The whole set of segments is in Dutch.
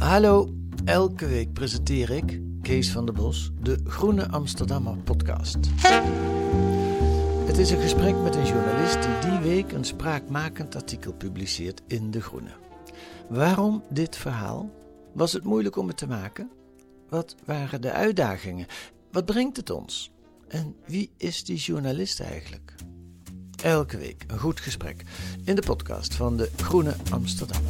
Hallo, elke week presenteer ik, Kees van der Bos, de Groene Amsterdammer podcast. Het is een gesprek met een journalist die week een spraakmakend artikel publiceert in De Groene. Waarom dit verhaal? Was het moeilijk om het te maken? Wat waren de uitdagingen? Wat brengt het ons? En wie is die journalist eigenlijk? Elke week een goed gesprek in de podcast van de Groene Amsterdammer.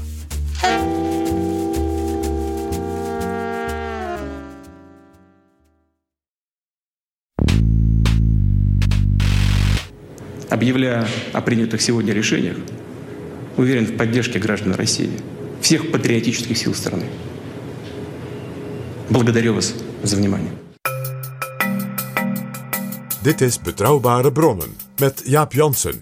Объявляя о принятых сегодня решениях, уверен в поддержке граждан России, всех патриотических сил страны. Благодарю вас за внимание. Dit is Betrouwbare Bronnen met Jaap Janssen.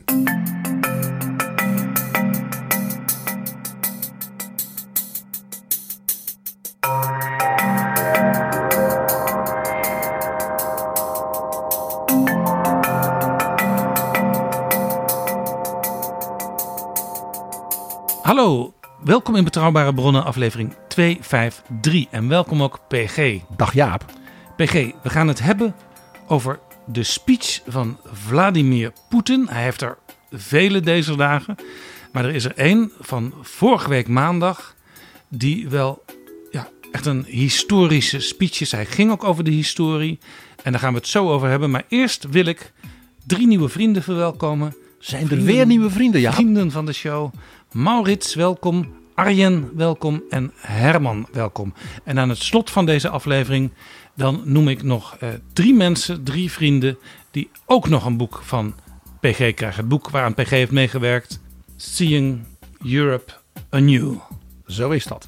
Hallo, welkom in Betrouwbare Bronnen aflevering 253 en welkom ook PG. Dag Jaap. PG, we gaan het hebben over de speech van Vladimir Poetin. Hij heeft er vele deze dagen, maar er is er één van vorige week maandag die wel echt een historische speech is. Hij ging ook over de historie en daar gaan we het zo over hebben. Maar eerst wil ik 3 nieuwe vrienden verwelkomen. Zijn er weer nieuwe vrienden, Jaap? Vrienden van de show. Maurits, welkom. Arjen, welkom. En Herman, welkom. En aan het slot van deze aflevering dan noem ik nog 3 mensen, 3 vrienden die ook nog een boek van PG krijgen. Het boek waaraan PG heeft meegewerkt. Seeing Europe Anew. Zo is dat.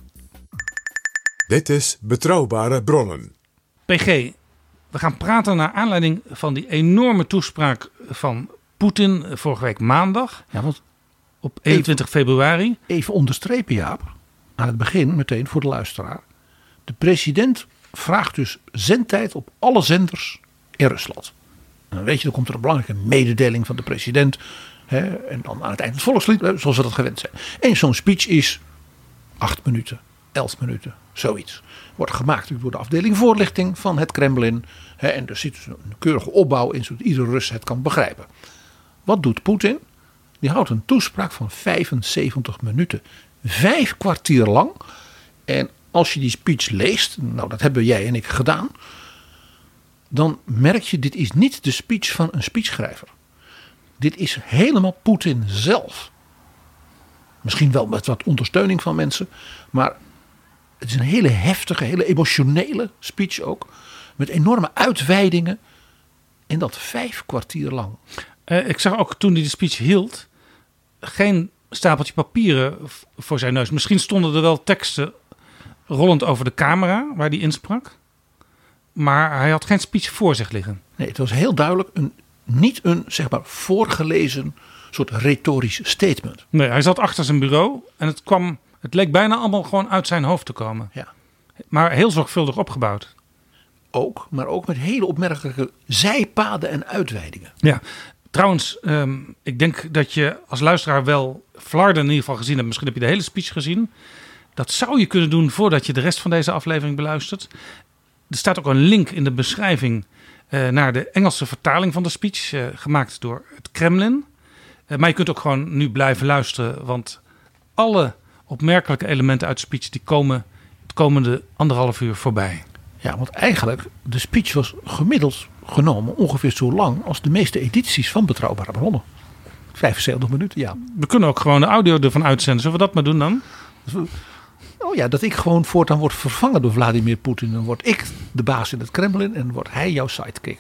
Dit is Betrouwbare Bronnen. PG, we gaan praten naar aanleiding van die enorme toespraak van Poetin vorige week maandag. Ja, want op 21 februari. Even onderstrepen, Jaap. Aan het begin meteen voor de luisteraar. De president vraagt dus zendtijd op alle zenders in Rusland. En dan weet je, dan komt er een belangrijke mededeling van de president. En dan aan het eind het volkslied, zoals we dat gewend zijn. En zo'n speech is 8 minuten, 11 minuten, zoiets. Wordt gemaakt door de afdeling voorlichting van het Kremlin. En er zit dus een keurige opbouw in, zodat iedere Rus het kan begrijpen. Wat doet Poetin? Die houdt een toespraak van 75 minuten. 5 kwartier lang. En als je die speech leest, nou dat hebben jij en ik gedaan. Dan merk je, dit is niet de speech van een speechschrijver. Dit is helemaal Poetin zelf. Misschien wel met wat ondersteuning van mensen. Maar het is een hele heftige, hele emotionele speech ook. Met enorme uitweidingen. En dat 5 kwartier lang. Ik zag ook toen hij de speech hield geen stapeltje papieren voor zijn neus. Misschien stonden er wel teksten rollend over de camera waar hij insprak. Maar hij had geen speech voor zich liggen. Nee, het was heel duidelijk niet een zeg maar voorgelezen soort retorisch statement. Nee, hij zat achter zijn bureau en het leek bijna allemaal gewoon uit zijn hoofd te komen. Ja. Maar heel zorgvuldig opgebouwd. Ook, maar ook met hele opmerkelijke zijpaden en uitweidingen. Ja, trouwens, ik denk dat je als luisteraar wel Vlaarden in ieder geval gezien hebt. Misschien heb je de hele speech gezien. Dat zou je kunnen doen voordat je de rest van deze aflevering beluistert. Er staat ook een link in de beschrijving naar de Engelse vertaling van de speech. Gemaakt door het Kremlin. Maar je kunt ook gewoon nu blijven luisteren. Want alle opmerkelijke elementen uit de speech die komen het komende 1,5 uur voorbij. Ja, want eigenlijk, de speech was gemiddeld genomen ongeveer zo lang als de meeste edities van Betrouwbare Bronnen. 75 minuten, ja. We kunnen ook gewoon de audio ervan uitzenden. Zullen we dat maar doen dan? Oh ja, dat ik gewoon voortaan word vervangen door Vladimir Poetin. Dan word ik de baas in het Kremlin en wordt hij jouw sidekick.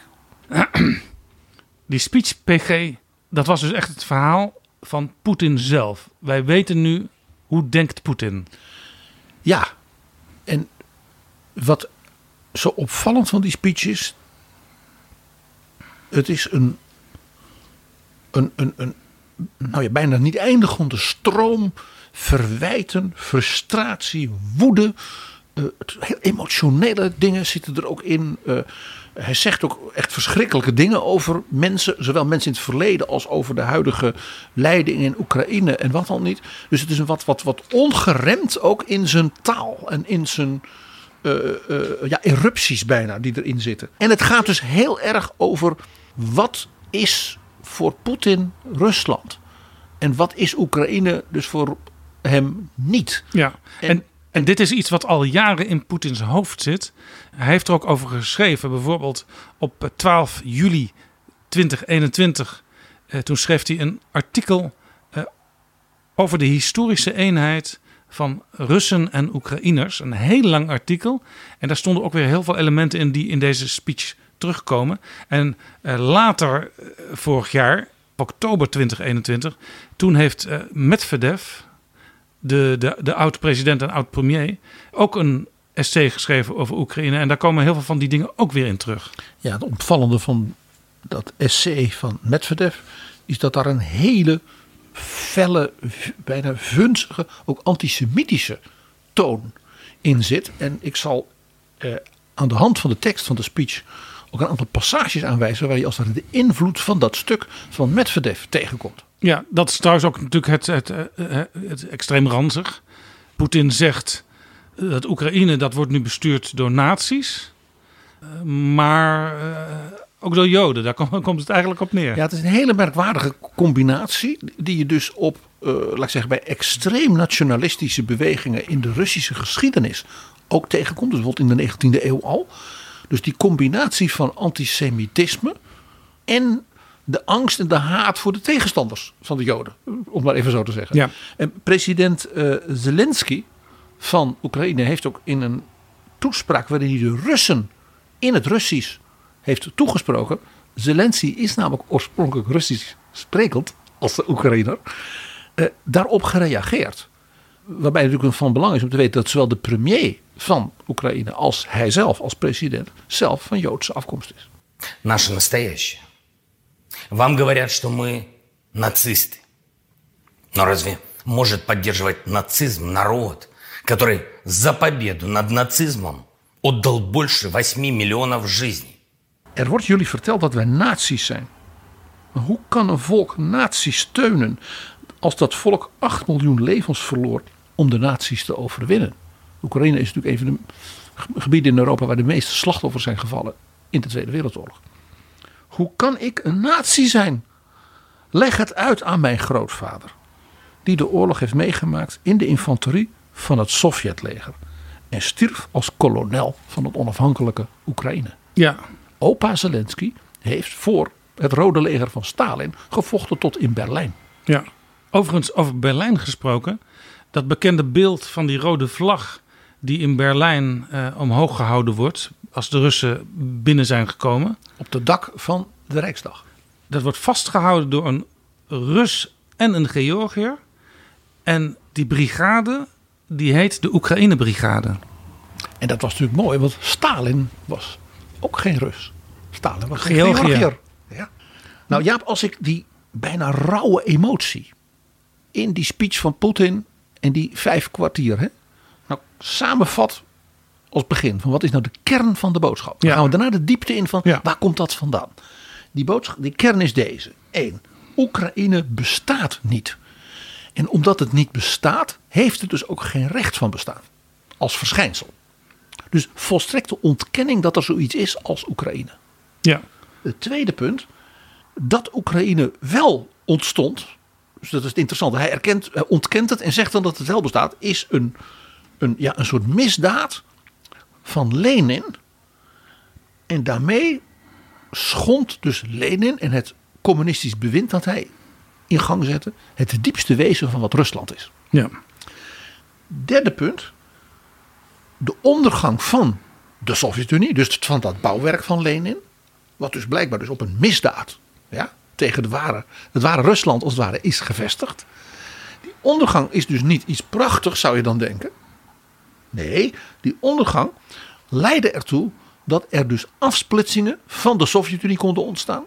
Die speech, PG, dat was dus echt het verhaal van Poetin zelf. Wij weten nu, hoe denkt Poetin? Ja, en wat zo opvallend van die speech is, het is een bijna niet eindigende stroom verwijten, frustratie, woede Heel emotionele dingen zitten er ook in. Hij zegt ook echt verschrikkelijke dingen over mensen. Zowel mensen in het verleden als over de huidige leiding in Oekraïne en wat dan niet. Dus het is een wat ongeremd ook in zijn taal en in zijn erupties bijna die erin zitten. En het gaat dus heel erg over wat is voor Poetin Rusland. En wat is Oekraïne dus voor hem niet. Ja, en dit is iets wat al jaren in Poetins hoofd zit. Hij heeft er ook over geschreven. Bijvoorbeeld op 12 juli 2021. Toen schreef hij een artikel over de historische eenheid van Russen en Oekraïners. Een heel lang artikel. En daar stonden ook weer heel veel elementen in die in deze speech terugkomen. En later vorig jaar, oktober 2021, toen heeft Medvedev, de oud-president en oud-premier, ook een essay geschreven over Oekraïne. En daar komen heel veel van die dingen ook weer in terug. Ja, het opvallende van dat essay van Medvedev is dat daar een hele felle, bijna vunzige, ook antisemitische toon in zit. En ik zal aan de hand van de tekst van de speech ook een aantal passages aanwijzen waar je als de invloed van dat stuk van Medvedev tegenkomt. Ja, dat is trouwens ook natuurlijk het extreem ranzig. Poetin zegt dat Oekraïne, dat wordt nu bestuurd door nazi's. Maar ook door Joden, daar komt het eigenlijk op neer. Ja, het is een hele merkwaardige combinatie die je dus op, laat ik zeggen, bij extreem nationalistische bewegingen in de Russische geschiedenis ook tegenkomt. Dus bijvoorbeeld in de 19e eeuw al. Dus die combinatie van antisemitisme en de angst en de haat voor de tegenstanders van de Joden. Om maar even zo te zeggen. Ja. En president Zelensky van Oekraïne heeft ook in een toespraak waarin hij de Russen in het Russisch heeft toegesproken. Zelensky is namelijk oorspronkelijk Russisch sprekend als de Oekraïner. Daarop gereageerd. Waarbij natuurlijk van belang is om te weten dat zowel de premier van Oekraïne als hij zelf als president zelf van Joodse afkomst is. Наше настоящее. Вам говорят, что мы нацисты. Но разве может поддерживать нацизм народ, который за победу над нацизмом отдал больше 8 миллионов жизней? Er wordt jullie verteld dat wij nazi's zijn. Maar hoe kan een volk nazi's steunen als dat volk 8 miljoen levens verloor om de nazi's te overwinnen? Oekraïne is natuurlijk een van de gebieden in Europa waar de meeste slachtoffers zijn gevallen in de Tweede Wereldoorlog. Hoe kan ik een nazi zijn? Leg het uit aan mijn grootvader, die de oorlog heeft meegemaakt in de infanterie van het Sovjetleger en stierf als kolonel van het onafhankelijke Oekraïne. Ja. Opa Zelensky heeft voor het Rode Leger van Stalin gevochten tot in Berlijn. Ja. Overigens, over Berlijn gesproken, dat bekende beeld van die rode vlag die in Berlijn omhoog gehouden wordt als de Russen binnen zijn gekomen. Op het dak van de Rijksdag. Dat wordt vastgehouden door een Rus en een Georgiër. En die brigade, die heet de Oekraïne-brigade. En dat was natuurlijk mooi, want Stalin was ook geen Rus. Stalin was een Georgiër. Georgiër. Ja. Nou Jaap, als ik die bijna rauwe emotie in die speech van Poetin en die 5 kwartier, hè, nou samenvat als begin van wat is nou de kern van de boodschap. Dan gaan we daarna de diepte in van waar komt dat vandaan. Die kern is deze. 1. Oekraïne bestaat niet. En omdat het niet bestaat, heeft het dus ook geen recht van bestaan. Als verschijnsel. Dus volstrekte ontkenning dat er zoiets is als Oekraïne. Ja. Het tweede punt, dat Oekraïne wel ontstond. Dus dat is het interessante. Hij ontkent het en zegt dan dat het wel bestaat. Is een soort misdaad van Lenin. En daarmee schond dus Lenin en het communistisch bewind dat hij in gang zette het diepste wezen van wat Rusland is. Ja. Derde punt. De ondergang van de Sovjet-Unie. Dus van dat bouwwerk van Lenin. Wat dus blijkbaar dus op een misdaad. Ja, tegen het ware Rusland als het ware is gevestigd. Die ondergang is dus niet iets prachtigs zou je dan denken. Nee, die ondergang leidde ertoe dat er dus afsplitsingen van de Sovjet-Unie konden ontstaan.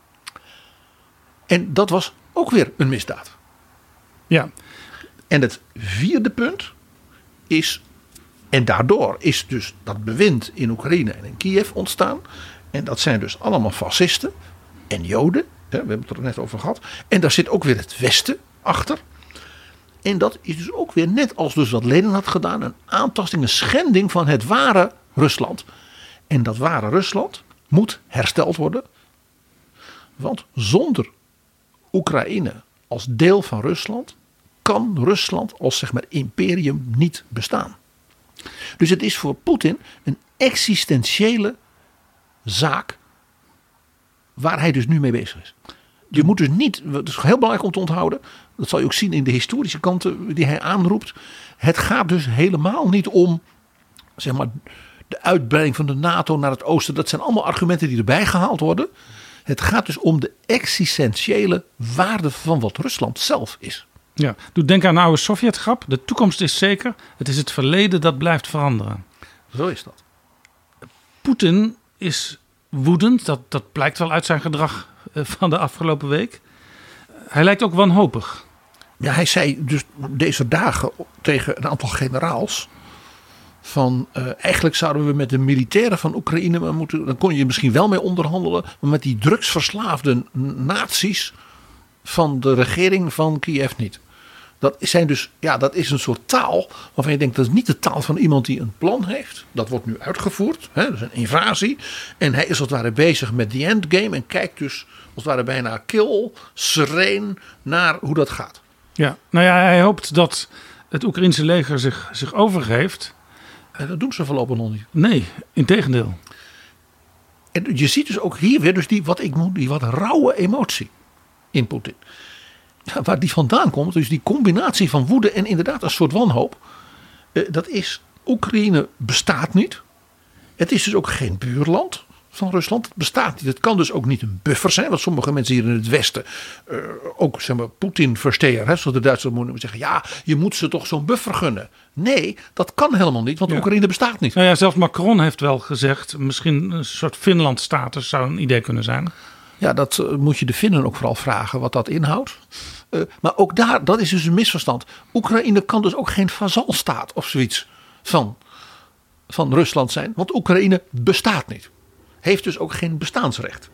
En dat was ook weer een misdaad. Ja. En het vierde punt is En daardoor is dus dat bewind in Oekraïne en in Kiev ontstaan. En dat zijn dus allemaal fascisten en Joden. We hebben het er net over gehad. En daar zit ook weer het Westen achter. En dat is dus ook weer net als dus wat Lenin had gedaan. Een aantasting, een schending van het ware Rusland. En dat ware Rusland moet hersteld worden. Want zonder Oekraïne als deel van Rusland kan Rusland als zeg maar imperium niet bestaan. Dus het is voor Poetin een existentiële zaak waar hij dus nu mee bezig is. Je moet dus niet, het is heel belangrijk om te onthouden, dat zal je ook zien in de historische kanten die hij aanroept. Het gaat dus helemaal niet om zeg maar de uitbreiding van de NATO naar het oosten. Dat zijn allemaal argumenten die erbij gehaald worden. Het gaat dus om de existentiële waarde van wat Rusland zelf is. Ja, doet denken aan een oude Sovjetgrap. De toekomst is zeker. Het is het verleden dat blijft veranderen. Zo is dat. Poetin is woedend. Dat blijkt wel uit zijn gedrag van de afgelopen week. Hij lijkt ook wanhopig. Ja, hij zei dus deze dagen tegen een aantal generaals van eigenlijk zouden we met de militairen van Oekraïne maar moeten, dan kon je misschien wel mee onderhandelen, maar met die drugsverslaafde nazi's van de regering van Kiev niet. Dat zijn dus, ja, dat is een soort taal waarvan je denkt dat is niet de taal van iemand die een plan heeft. Dat wordt nu uitgevoerd, hè, dat is een invasie. En hij is als het ware bezig met the endgame en kijkt dus als het ware bijna kil, sereen naar hoe dat gaat. Ja, nou ja, hij hoopt dat het Oekraïense leger zich overgeeft. En dat doen ze voorlopig nog niet. Nee, integendeel. En je ziet dus ook hier weer dus die wat rauwe emotie in Poetin. Ja, waar die vandaan komt, dus die combinatie van woede en inderdaad een soort wanhoop. Dat is, Oekraïne bestaat niet. Het is dus ook geen buurland van Rusland. Het bestaat niet. Het kan dus ook niet een buffer zijn. Wat sommige mensen hier in het Westen ook zeg maar Poetin verstehen. Zoals de Duitsers moeten zeggen. Ja, je moet ze toch zo'n buffer gunnen. Nee, dat kan helemaal niet. Want Oekraïne bestaat niet. Nou ja, zelfs Macron heeft wel gezegd. Misschien een soort Finland-status zou een idee kunnen zijn. Ja, dat moet je de Finnen ook vooral vragen wat dat inhoudt. Maar ook daar, dat is dus een misverstand. Oekraïne kan dus ook geen vazalstaat of zoiets van Rusland zijn. Want Oekraïne bestaat niet. Heeft dus ook geen bestaansrecht.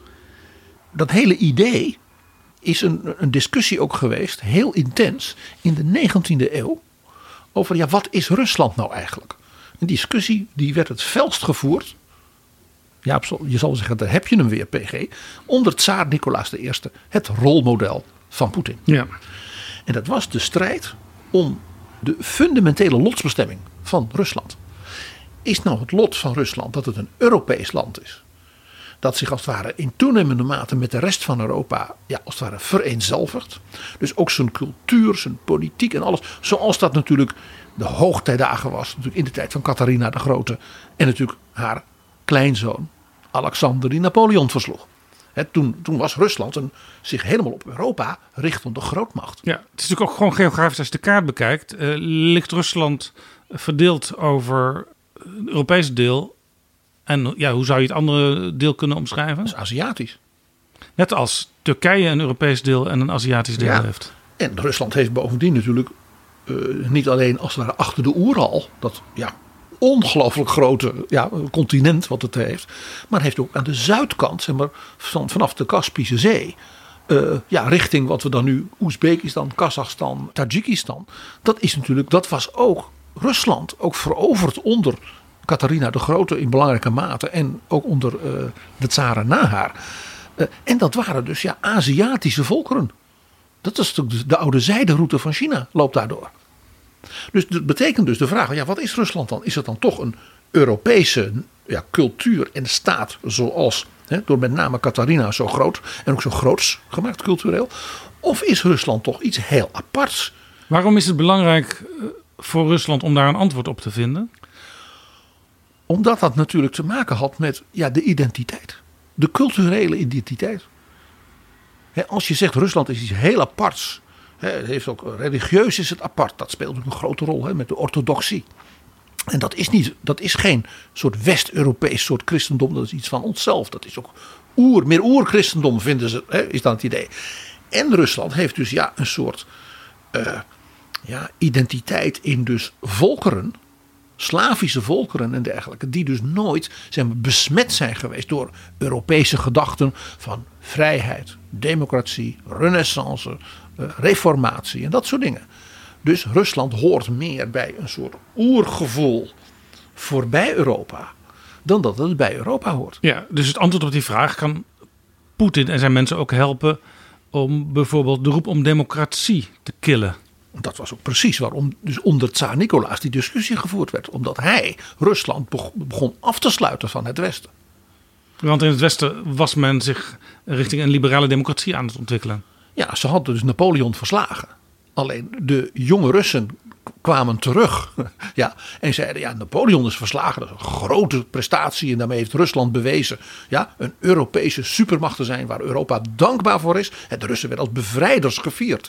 Dat hele idee is een discussie ook geweest, heel intens, in de 19e eeuw. Over ja, wat is Rusland nou eigenlijk? Een discussie die werd het felst gevoerd. Ja, je zal zeggen, daar heb je hem weer, PG. Onder tsaar Nicolaas I, het rolmodel van Poetin. Ja. En dat was de strijd om de fundamentele lotsbestemming van Rusland. Is nou het lot van Rusland dat het een Europees land is? Dat zich als het ware in toenemende mate met de rest van Europa ja, als het ware vereenzelvigt. Dus ook zijn cultuur, zijn politiek en alles. Zoals dat natuurlijk de hoogtijdagen was. Natuurlijk in de tijd van Catharina de Grote. En natuurlijk haar kleinzoon Alexander die Napoleon versloeg. Toen was Rusland zich helemaal op Europa richtende grootmacht. Ja, het is natuurlijk ook gewoon geografisch als je de kaart bekijkt. Ligt Rusland verdeeld over het Europese deel. En ja, hoe zou je het andere deel kunnen omschrijven? Dat is Aziatisch. Net als Turkije een Europees deel en een Aziatisch deel heeft. En Rusland heeft bovendien natuurlijk niet alleen als het ware achter de Oeral. Dat ja, ongelooflijk grote continent wat het heeft. Maar heeft ook aan de zuidkant, zeg maar, vanaf de Kaspische Zee. Richting wat we dan nu Oezbekistan, Kazachstan, Tajikistan. Dat was ook Rusland. Ook veroverd onder Catharina de Grote in belangrijke mate. En ook onder de tsaren na haar. En dat waren dus Aziatische volkeren. Dat is de oude zijderoute van China loopt daardoor. Dus dat betekent dus de vraag, wat is Rusland dan? Is het dan toch een Europese cultuur en staat zoals door met name Catharina zo groot en ook zo groots gemaakt cultureel? Of is Rusland toch iets heel aparts? Waarom is het belangrijk voor Rusland om daar een antwoord op te vinden? Omdat dat natuurlijk te maken had met de identiteit. De culturele identiteit. Als je zegt Rusland is iets heel aparts. Het heeft ook, religieus is het apart. Dat speelt ook een grote rol met de orthodoxie. En dat is geen soort West-Europees soort christendom. Dat is iets van onszelf. Dat is ook meer oerchristendom vinden ze. Is dan het idee. En Rusland heeft dus een soort identiteit in dus volkeren. Slavische volkeren en dergelijke, die dus nooit besmet zijn geweest door Europese gedachten van vrijheid, democratie, renaissance, reformatie en dat soort dingen. Dus Rusland hoort meer bij een soort oergevoel voorbij Europa dan dat het bij Europa hoort. Ja, dus het antwoord op die vraag: kan Poetin en zijn mensen ook helpen om bijvoorbeeld de roep om democratie te killen? Dat was ook precies waarom dus onder Tsaar Nicolaas die discussie gevoerd werd. Omdat hij Rusland begon af te sluiten van het Westen. Want in het Westen was men zich richting een liberale democratie aan het ontwikkelen. Ja, ze hadden dus Napoleon verslagen. Alleen de jonge Russen kwamen terug. Ja, en zeiden, ja, Napoleon is verslagen. Dat is een grote prestatie. En daarmee heeft Rusland bewezen, ja, een Europese supermacht te zijn waar Europa dankbaar voor is. En de Russen werden als bevrijders gevierd.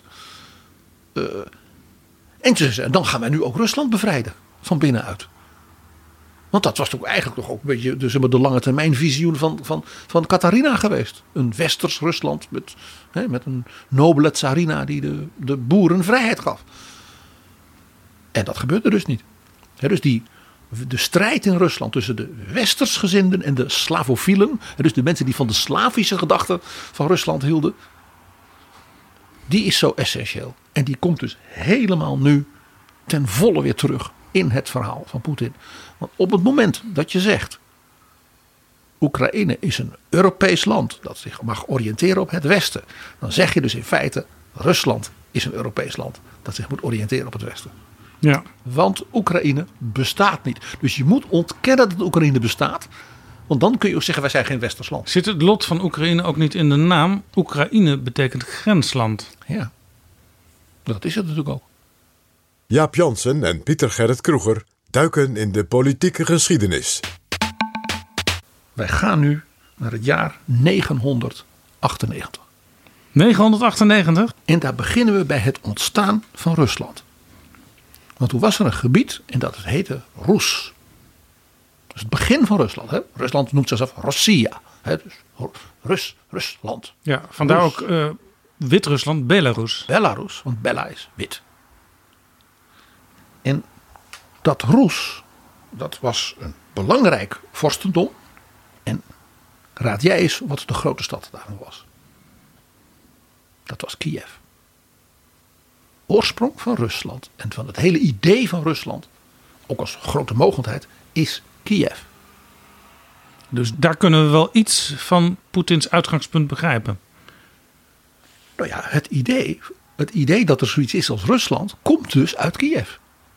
En ze zeiden, dan gaan wij nu ook Rusland bevrijden. Van binnenuit. Want dat was toch eigenlijk nog ook een beetje de lange termijn visioen van Katharina geweest. Een westers Rusland met een nobele tsarina die de boeren vrijheid gaf. En dat gebeurde dus niet. Dus de strijd in Rusland tussen de westersgezinden en de slavofielen. Dus de mensen die van de Slavische gedachten van Rusland hielden. Die is zo essentieel. En die komt dus helemaal nu ten volle weer terug in het verhaal van Poetin. Want op het moment dat je zegt, Oekraïne is een Europees land dat zich mag oriënteren op het Westen. Dan zeg je dus in feite, Rusland is een Europees land dat zich moet oriënteren op het Westen. Ja. Want Oekraïne bestaat niet. Dus je moet ontkennen dat Oekraïne bestaat. Want dan kun je ook zeggen, wij zijn geen westers land. Zit het lot van Oekraïne ook niet in de naam? Oekraïne betekent grensland. Ja, dat is het natuurlijk ook. Jaap Jansen en Pieter Gerrit Kroeger duiken in de politieke geschiedenis. Wij gaan nu naar het jaar 998. 998? En daar beginnen we bij het ontstaan van Rusland. Want toen was er een gebied en dat heette Rus. Dus het begin van Rusland. Hè? Rusland noemt zichzelf Russia. Hè? Dus Rusland. Ja, vandaar Rus. ook Wit-Rusland, Belarus. Belarus, want Bella is wit. En dat Rus, dat was een belangrijk vorstendom. En raad jij eens wat de grote stad daarvan was. Dat was Kiev. Oorsprong van Rusland en van het hele idee van Rusland, ook als grote mogendheid, is Kiev. Dus daar kunnen we wel iets van Poetins uitgangspunt begrijpen. Nou ja, het idee dat er zoiets is als Rusland komt dus uit Kiev.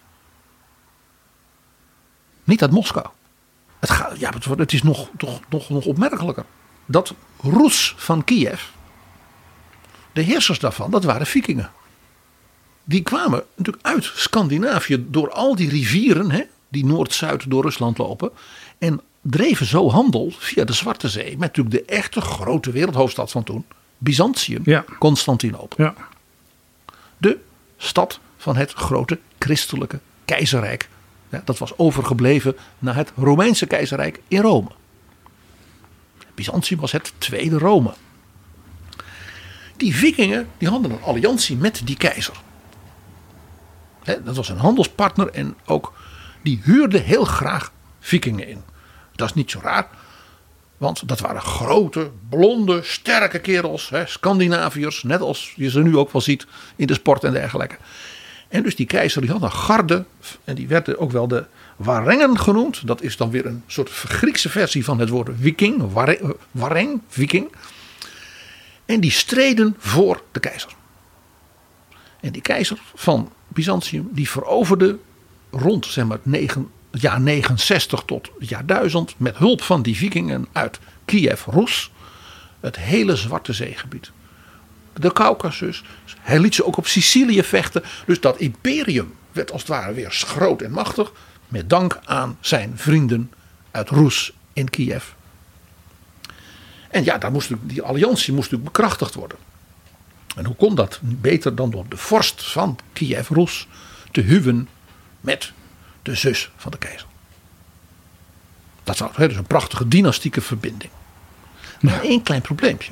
Niet uit Moskou. Het is nog opmerkelijker. Dat Rus van Kiev, de heersers daarvan, dat waren vikingen. Die kwamen natuurlijk uit Scandinavië door al die rivieren, die noord-zuid door Rusland lopen. En dreven zo handel via de Zwarte Zee met natuurlijk de echte grote wereldhoofdstad van toen. Byzantium, Ja. Constantinopel. Ja. De stad van het grote christelijke keizerrijk. Ja, dat was overgebleven na het Romeinse keizerrijk in Rome. Byzantium was het tweede Rome. Die vikingen die hadden een alliantie met die keizer. Dat was een handelspartner en ook die huurde heel graag vikingen in. Dat is niet zo raar. Want dat waren grote, blonde, sterke kerels. Scandinaviërs, net als je ze nu ook wel ziet in de sport en dergelijke. En dus die keizer die had een garde. En die werden ook wel de Warengen genoemd. Dat is dan weer een soort Griekse versie van het woord viking. Wareng, viking. En die streden voor de keizer. En die keizer van Byzantium die veroverde rond het jaar 69 tot het jaar 1000 met hulp van die vikingen uit Kiev, Rus, het hele Zwarte Zeegebied. De Caucasus. Hij liet ze ook op Sicilië vechten. Dus dat imperium werd als het ware weer groot en machtig. Met dank aan zijn vrienden uit Rus in Kiev. En ja, die alliantie moest natuurlijk bekrachtigd worden. En hoe kon dat? Beter dan door de vorst van Kiev, Rus, te huwen met de zus van de keizer. Dat was dus een prachtige dynastieke verbinding. Maar één klein probleempje.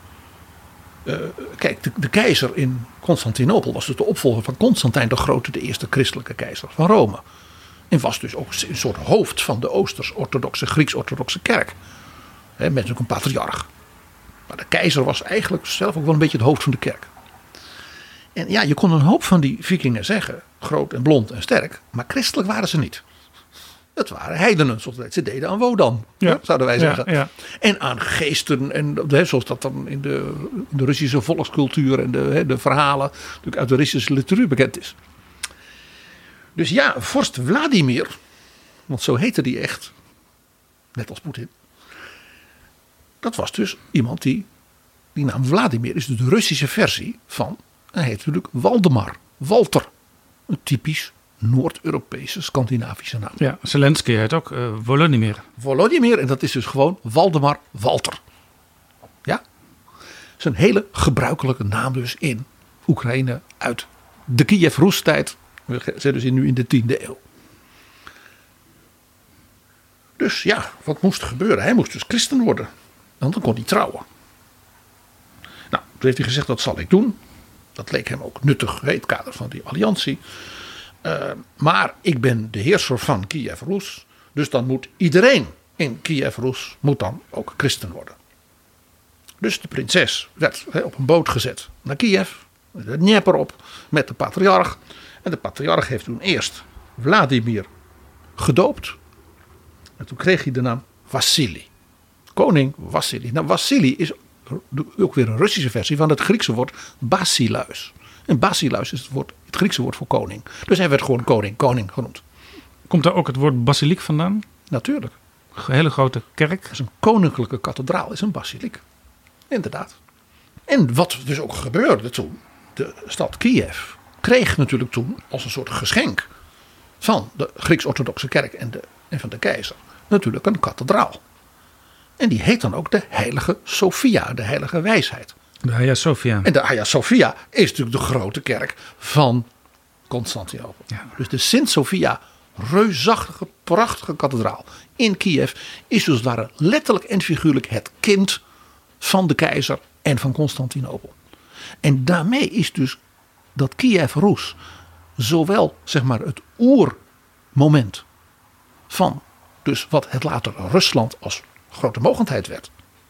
Kijk, de keizer in Constantinopel was dus de opvolger van Constantijn de Grote, de eerste christelijke keizer van Rome. En was dus ook een soort hoofd van de Oosters-orthodoxe, Grieks-orthodoxe kerk. Met ook een patriarch. Maar de keizer was eigenlijk zelf ook wel een beetje het hoofd van de kerk. En ja, je kon een hoop van die vikingen zeggen. Groot en blond en sterk. Maar christelijk waren ze niet. Het waren heidenen, zoals ze deden aan Wodan. Ja. Zouden wij zeggen. Ja. En aan geesten. En zoals dat dan in de Russische volkscultuur. En de verhalen natuurlijk uit de Russische literatuur bekend is. Dus ja, vorst Vladimir. Want zo heette die echt. Net als Poetin. Dat was dus iemand die naam Vladimir is dus de Russische versie van, hij heet natuurlijk Waldemar, Walter. Een typisch Noord-Europese, Scandinavische naam. Ja, Zelensky heet ook Volodymyr. Volodymyr, en dat is dus gewoon Waldemar Walter. Ja? Dat is een hele gebruikelijke naam dus in Oekraïne uit de Kiev-Rus-tijd. We zijn dus nu in de 10e eeuw. Dus ja, wat moest er gebeuren? Hij moest dus christen worden. Want dan kon hij trouwen. Nou, toen heeft hij gezegd, dat zal ik doen. Dat leek hem ook nuttig in het kader van die alliantie. Maar ik ben de heerser van Kiev-Rus. Dus dan moet iedereen in Kiev-Rus moet dan ook christen worden. Dus de prinses werd op een boot gezet naar Kiev. De Dnieper op met de patriarch. En de patriarch heeft toen eerst Vladimir gedoopt. En toen kreeg hij de naam Vassili. Koning Vassili. Nou, Vassili is ook weer een Russische versie van het Griekse woord basileus. En basileus is het Griekse woord voor koning. Dus hij werd gewoon koning genoemd. Komt daar ook het woord basiliek vandaan? Natuurlijk. Een hele grote kerk. Dat is een koninklijke kathedraal, is een basiliek. Inderdaad. En wat dus ook gebeurde toen, de stad Kiev kreeg natuurlijk toen als een soort geschenk van de Grieks-orthodoxe kerk en van de keizer natuurlijk een kathedraal. En die heet dan ook de Heilige Sophia, de Heilige Wijsheid. De Hagia Sophia. En de Hagia Sophia is natuurlijk de grote kerk van Constantinopel. Ja. Dus de Sint-Sophia, reusachtige, prachtige kathedraal in Kiev, is dus daar letterlijk en figuurlijk het kind van de keizer en van Constantinopel. En daarmee is dus dat Kiev-Rus zowel zeg maar het oermoment van dus wat het later Rusland als grote mogendheid werd.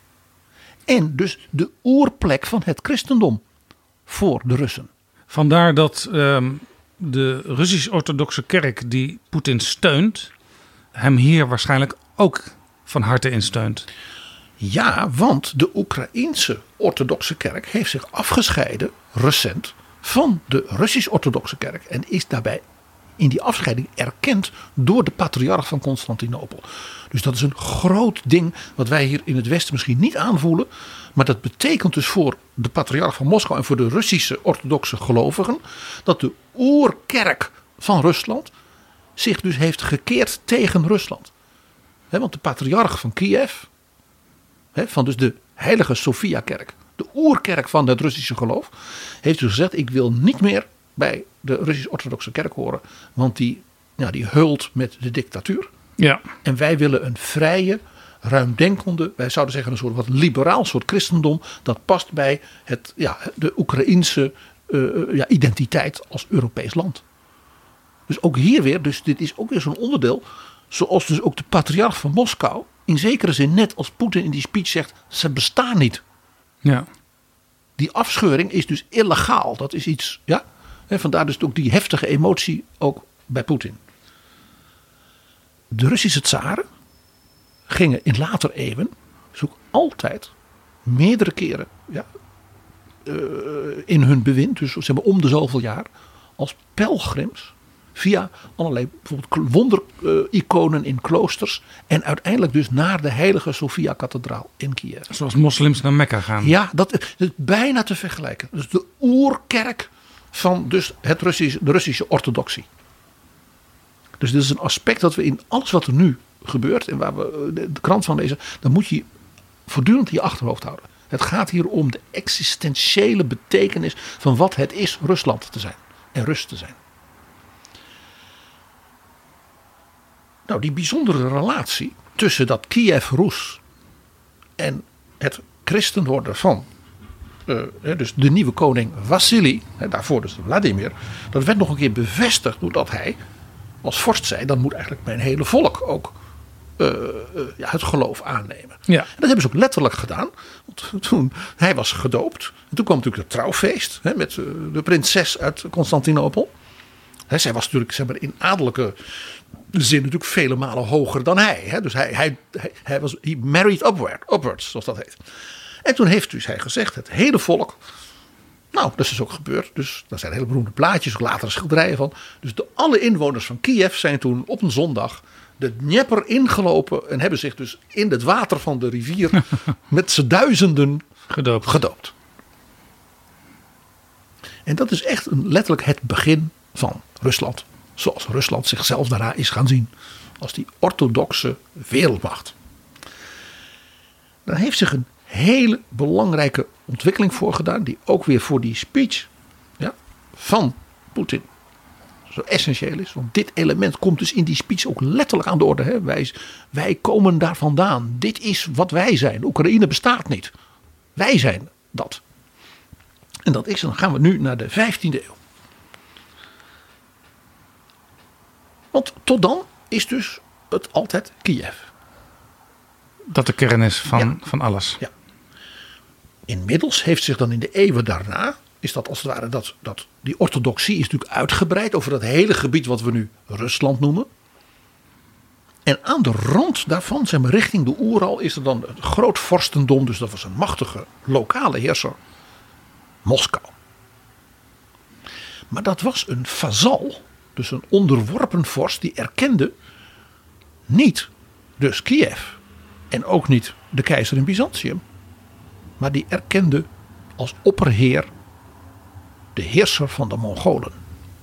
En dus de oerplek van het christendom voor de Russen. Vandaar dat de Russisch-orthodoxe kerk die Poetin steunt, hem hier waarschijnlijk ook van harte in steunt. Ja, want de Oekraïense orthodoxe kerk heeft zich afgescheiden recent van de Russisch-orthodoxe kerk. En is daarbij in die afscheiding erkend door de patriarch van Constantinopel. Dus dat is een groot ding wat wij hier in het Westen misschien niet aanvoelen. Maar dat betekent dus voor de patriarch van Moskou en voor de Russische orthodoxe gelovigen dat de oerkerk van Rusland zich dus heeft gekeerd tegen Rusland. Want de patriarch van Kiev, van dus de Heilige Sophia-kerk, de oerkerk van het Russische geloof, heeft dus gezegd: ik wil niet meer bij de Russisch-orthodoxe kerk horen, want die heult met de dictatuur. Ja. En wij willen een vrije, ruimdenkende, wij zouden zeggen een soort wat liberaal soort christendom, dat past bij de Oekraïense identiteit als Europees land. Dus ook hier weer, dus dit is ook weer zo'n onderdeel, zoals dus ook de patriarch van Moskou in zekere zin net als Poetin in die speech zegt, ze bestaan niet. Ja. Die afscheuring is dus illegaal. Dat is iets, ja. En vandaar dus ook die heftige emotie ook bij Poetin. De Russische tsaren gingen in later eeuwen dus ook altijd meerdere keren in hun bewind, dus ze hebben om de zoveel jaar, als pelgrims via allerlei bijvoorbeeld wondericonen in kloosters en uiteindelijk dus naar de Heilige Sophia-kathedraal in Kiev. Zoals moslims naar Mekka gaan. Ja, dat is bijna te vergelijken. Dus de oerkerk van dus de Russische orthodoxie. Dus dit is een aspect dat we in alles wat er nu gebeurt en waar we de krant van lezen, dan moet je voortdurend in je achterhoofd houden. Het gaat hier om de existentiële betekenis van wat het is Rusland te zijn en Rus te zijn. Nou, die bijzondere relatie tussen dat Kiev-Rus en het christen worden van dus de nieuwe koning Vassili, daarvoor dus Vladimir, dat werd nog een keer bevestigd doordat hij als vorst zei, dan moet eigenlijk mijn hele volk ook het geloof aannemen. Ja. En dat hebben ze ook letterlijk gedaan. Want toen hij was gedoopt. En toen kwam natuurlijk het trouwfeest met de prinses uit Constantinopel. Zij was natuurlijk, zeg maar, in adellijke zin natuurlijk vele malen hoger dan hij. Dus hij married upwards, zoals dat heet. En toen heeft dus hij gezegd, het hele volk. Nou, dat is dus ook gebeurd. Dus daar zijn hele beroemde plaatjes, ook latere schilderijen van. Dus alle inwoners van Kiev zijn toen op een zondag de Dnieper ingelopen en hebben zich dus in het water van de rivier met z'n duizenden gedoopt. En dat is echt letterlijk het begin van Rusland. Zoals Rusland zichzelf daarna is gaan zien als die orthodoxe wereldmacht. Daar heeft zich een hele belangrijke ontwikkeling voor gedaan, die ook weer voor die speech van Poetin zo essentieel is. Want dit element komt dus in die speech ook letterlijk aan de orde. Wij komen daar vandaan. Dit is wat wij zijn. Oekraïne bestaat niet. Wij zijn dat. En dat is, dan gaan we nu naar de 15e eeuw. Want tot dan is dus het altijd Kiev. Dat de kern is van alles. Ja. Inmiddels heeft zich dan in de eeuwen daarna, is dat als het ware dat die orthodoxie is natuurlijk uitgebreid over dat hele gebied wat we nu Rusland noemen. En aan de rand daarvan, zeg maar richting de Oeral, is er dan het grootvorstendom, dus dat was een machtige lokale heerser, Moskou. Maar dat was een vazal, dus een onderworpen vorst, die erkende niet dus Kiev en ook niet de keizer in Byzantium, maar die erkende als opperheer de heerser van de Mongolen.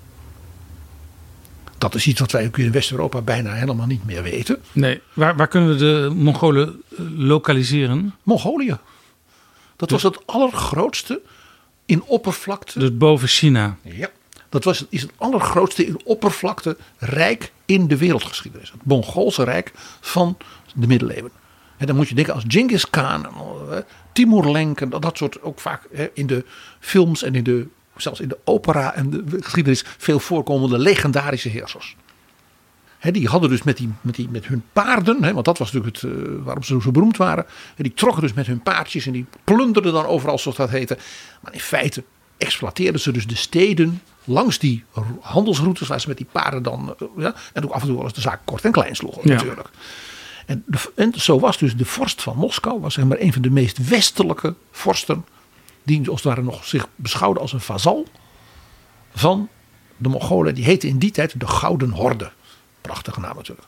Dat is iets wat wij ook in West-Europa bijna helemaal niet meer weten. Nee, waar kunnen we de Mongolen lokaliseren? Mongolië. Dat was het allergrootste in oppervlakte. Dus boven China. Ja, dat is het allergrootste in oppervlakte rijk in de wereldgeschiedenis. Het Mongoolse rijk van de middeleeuwen. En dan moet je denken als Genghis Khan, Timur-Lenk en dat soort, ook vaak in de films en zelfs in de opera en de geschiedenis veel voorkomende legendarische heersers. Die hadden dus met hun paarden, want dat was natuurlijk waarom ze zo beroemd waren. Die trokken dus met hun paardjes en die plunderden dan overal, zoals dat heette. Maar in feite exploiteerden ze dus de steden langs die handelsroutes waar ze met die paarden dan, en ook af en toe was de zaak kort en klein sloegen natuurlijk. En zo was dus de vorst van Moskou, was zeg maar een van de meest westelijke vorsten, die als het ware nog zich beschouwde als een vazal van de Mongolen. Die heette in die tijd de Gouden Horde. Prachtige naam natuurlijk.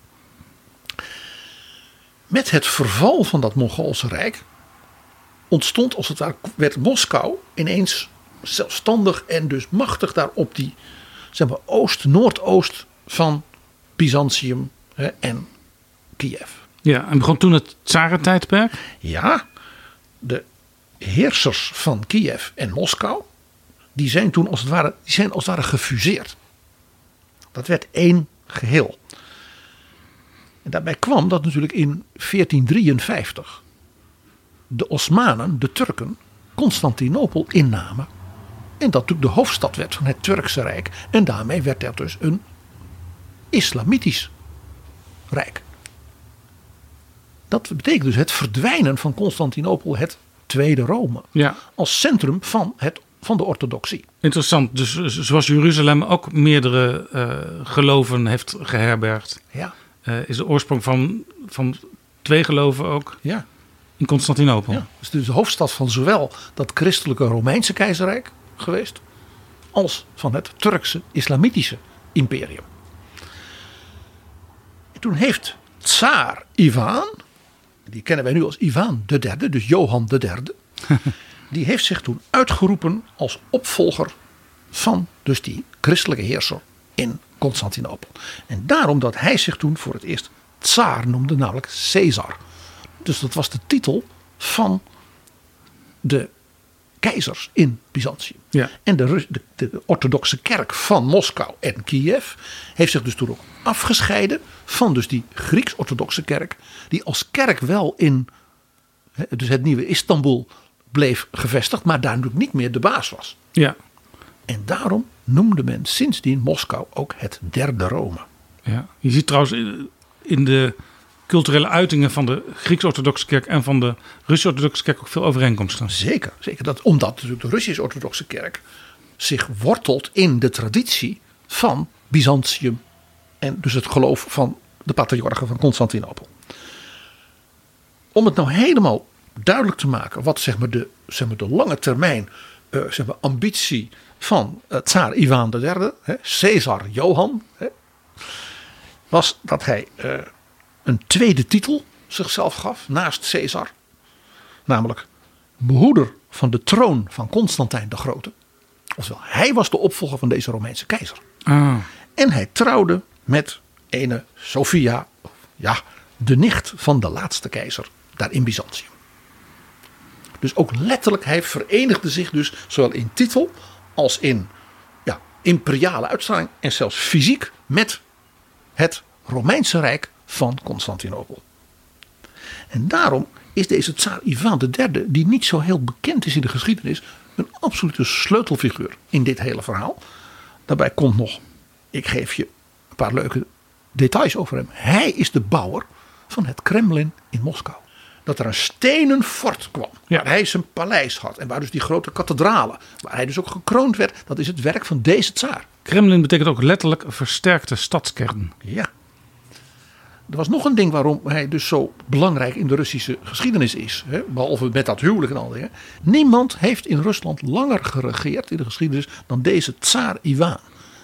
Met het verval van dat Mongoolse rijk ontstond als het ware, werd Moskou ineens zelfstandig en dus machtig daar op die, zeg maar, noordoost van Byzantium en Kiev. Ja, en begon toen het tsarentijdperk? Ja, de heersers van Kiev en Moskou, die zijn toen als het ware gefuseerd. Dat werd één geheel. En daarbij kwam dat natuurlijk in 1453 de Osmanen, de Turken, Constantinopel innamen. En dat natuurlijk de hoofdstad werd van het Turkse Rijk. En daarmee werd dat dus een islamitisch rijk. Dat betekent dus het verdwijnen van Constantinopel, het Tweede Rome. Ja. Als centrum van de orthodoxie. Interessant. Dus zoals Jeruzalem ook meerdere geloven heeft geherbergd. Ja. Is de oorsprong van twee geloven ook in Constantinopel. Ja. Dus het is de hoofdstad van zowel dat christelijke Romeinse keizerrijk geweest, als van het Turkse islamitische imperium. En toen heeft tsaar Ivan, die kennen wij nu als Ivan III, dus Johan III, die heeft zich toen uitgeroepen als opvolger van dus die christelijke heerser in Constantinopel. En daarom dat hij zich toen voor het eerst tsaar noemde, namelijk Caesar. Dus dat was de titel van de keizers in Byzantium. Ja. En de orthodoxe kerk van Moskou en Kiev heeft zich dus toen ook afgescheiden van dus die Grieks-orthodoxe kerk, die als kerk wel in dus het nieuwe Istanbul bleef gevestigd, maar daar natuurlijk niet meer de baas was. Ja. En daarom noemde men sindsdien Moskou ook het Derde Rome. Ja. Je ziet trouwens in de culturele uitingen van de Grieks-orthodoxe kerk en van de Russisch-orthodoxe kerk ook veel overeenkomsten. Zeker. Omdat natuurlijk de Russisch-orthodoxe kerk zich wortelt in de traditie van Byzantium. En dus het geloof van de patriarchen van Constantinopel. Om het nou helemaal duidelijk te maken wat zeg maar de lange termijn ambitie van tsaar Ivan III, Caesar Johan, was dat hij een tweede titel zichzelf gaf naast Caesar. Namelijk behoeder van de troon van Constantijn de Grote. Oftewel, hij was de opvolger van deze Romeinse keizer. Ah. En hij trouwde met ene Sophia, de nicht van de laatste keizer daar in Byzantium. Dus ook letterlijk, hij verenigde zich dus zowel in titel als in imperiale uitstraling en zelfs fysiek met het Romeinse Rijk van Constantinopel. En daarom is deze tsaar Ivan III, die niet zo heel bekend is in de geschiedenis, een absolute sleutelfiguur in dit hele verhaal. Daarbij komt nog, ik geef je een paar leuke details over hem. Hij is de bouwer van het Kremlin in Moskou. Dat er een stenen fort kwam, waar hij zijn paleis had en waar dus die grote kathedralen, waar hij dus ook gekroond werd, dat is het werk van deze tsaar. Kremlin betekent ook letterlijk een versterkte stadskern. Ja. Er was nog een ding waarom hij dus zo belangrijk in de Russische geschiedenis is. Behalve met dat huwelijk en al dingen. Niemand heeft in Rusland langer geregeerd in de geschiedenis dan deze tsaar Ivan.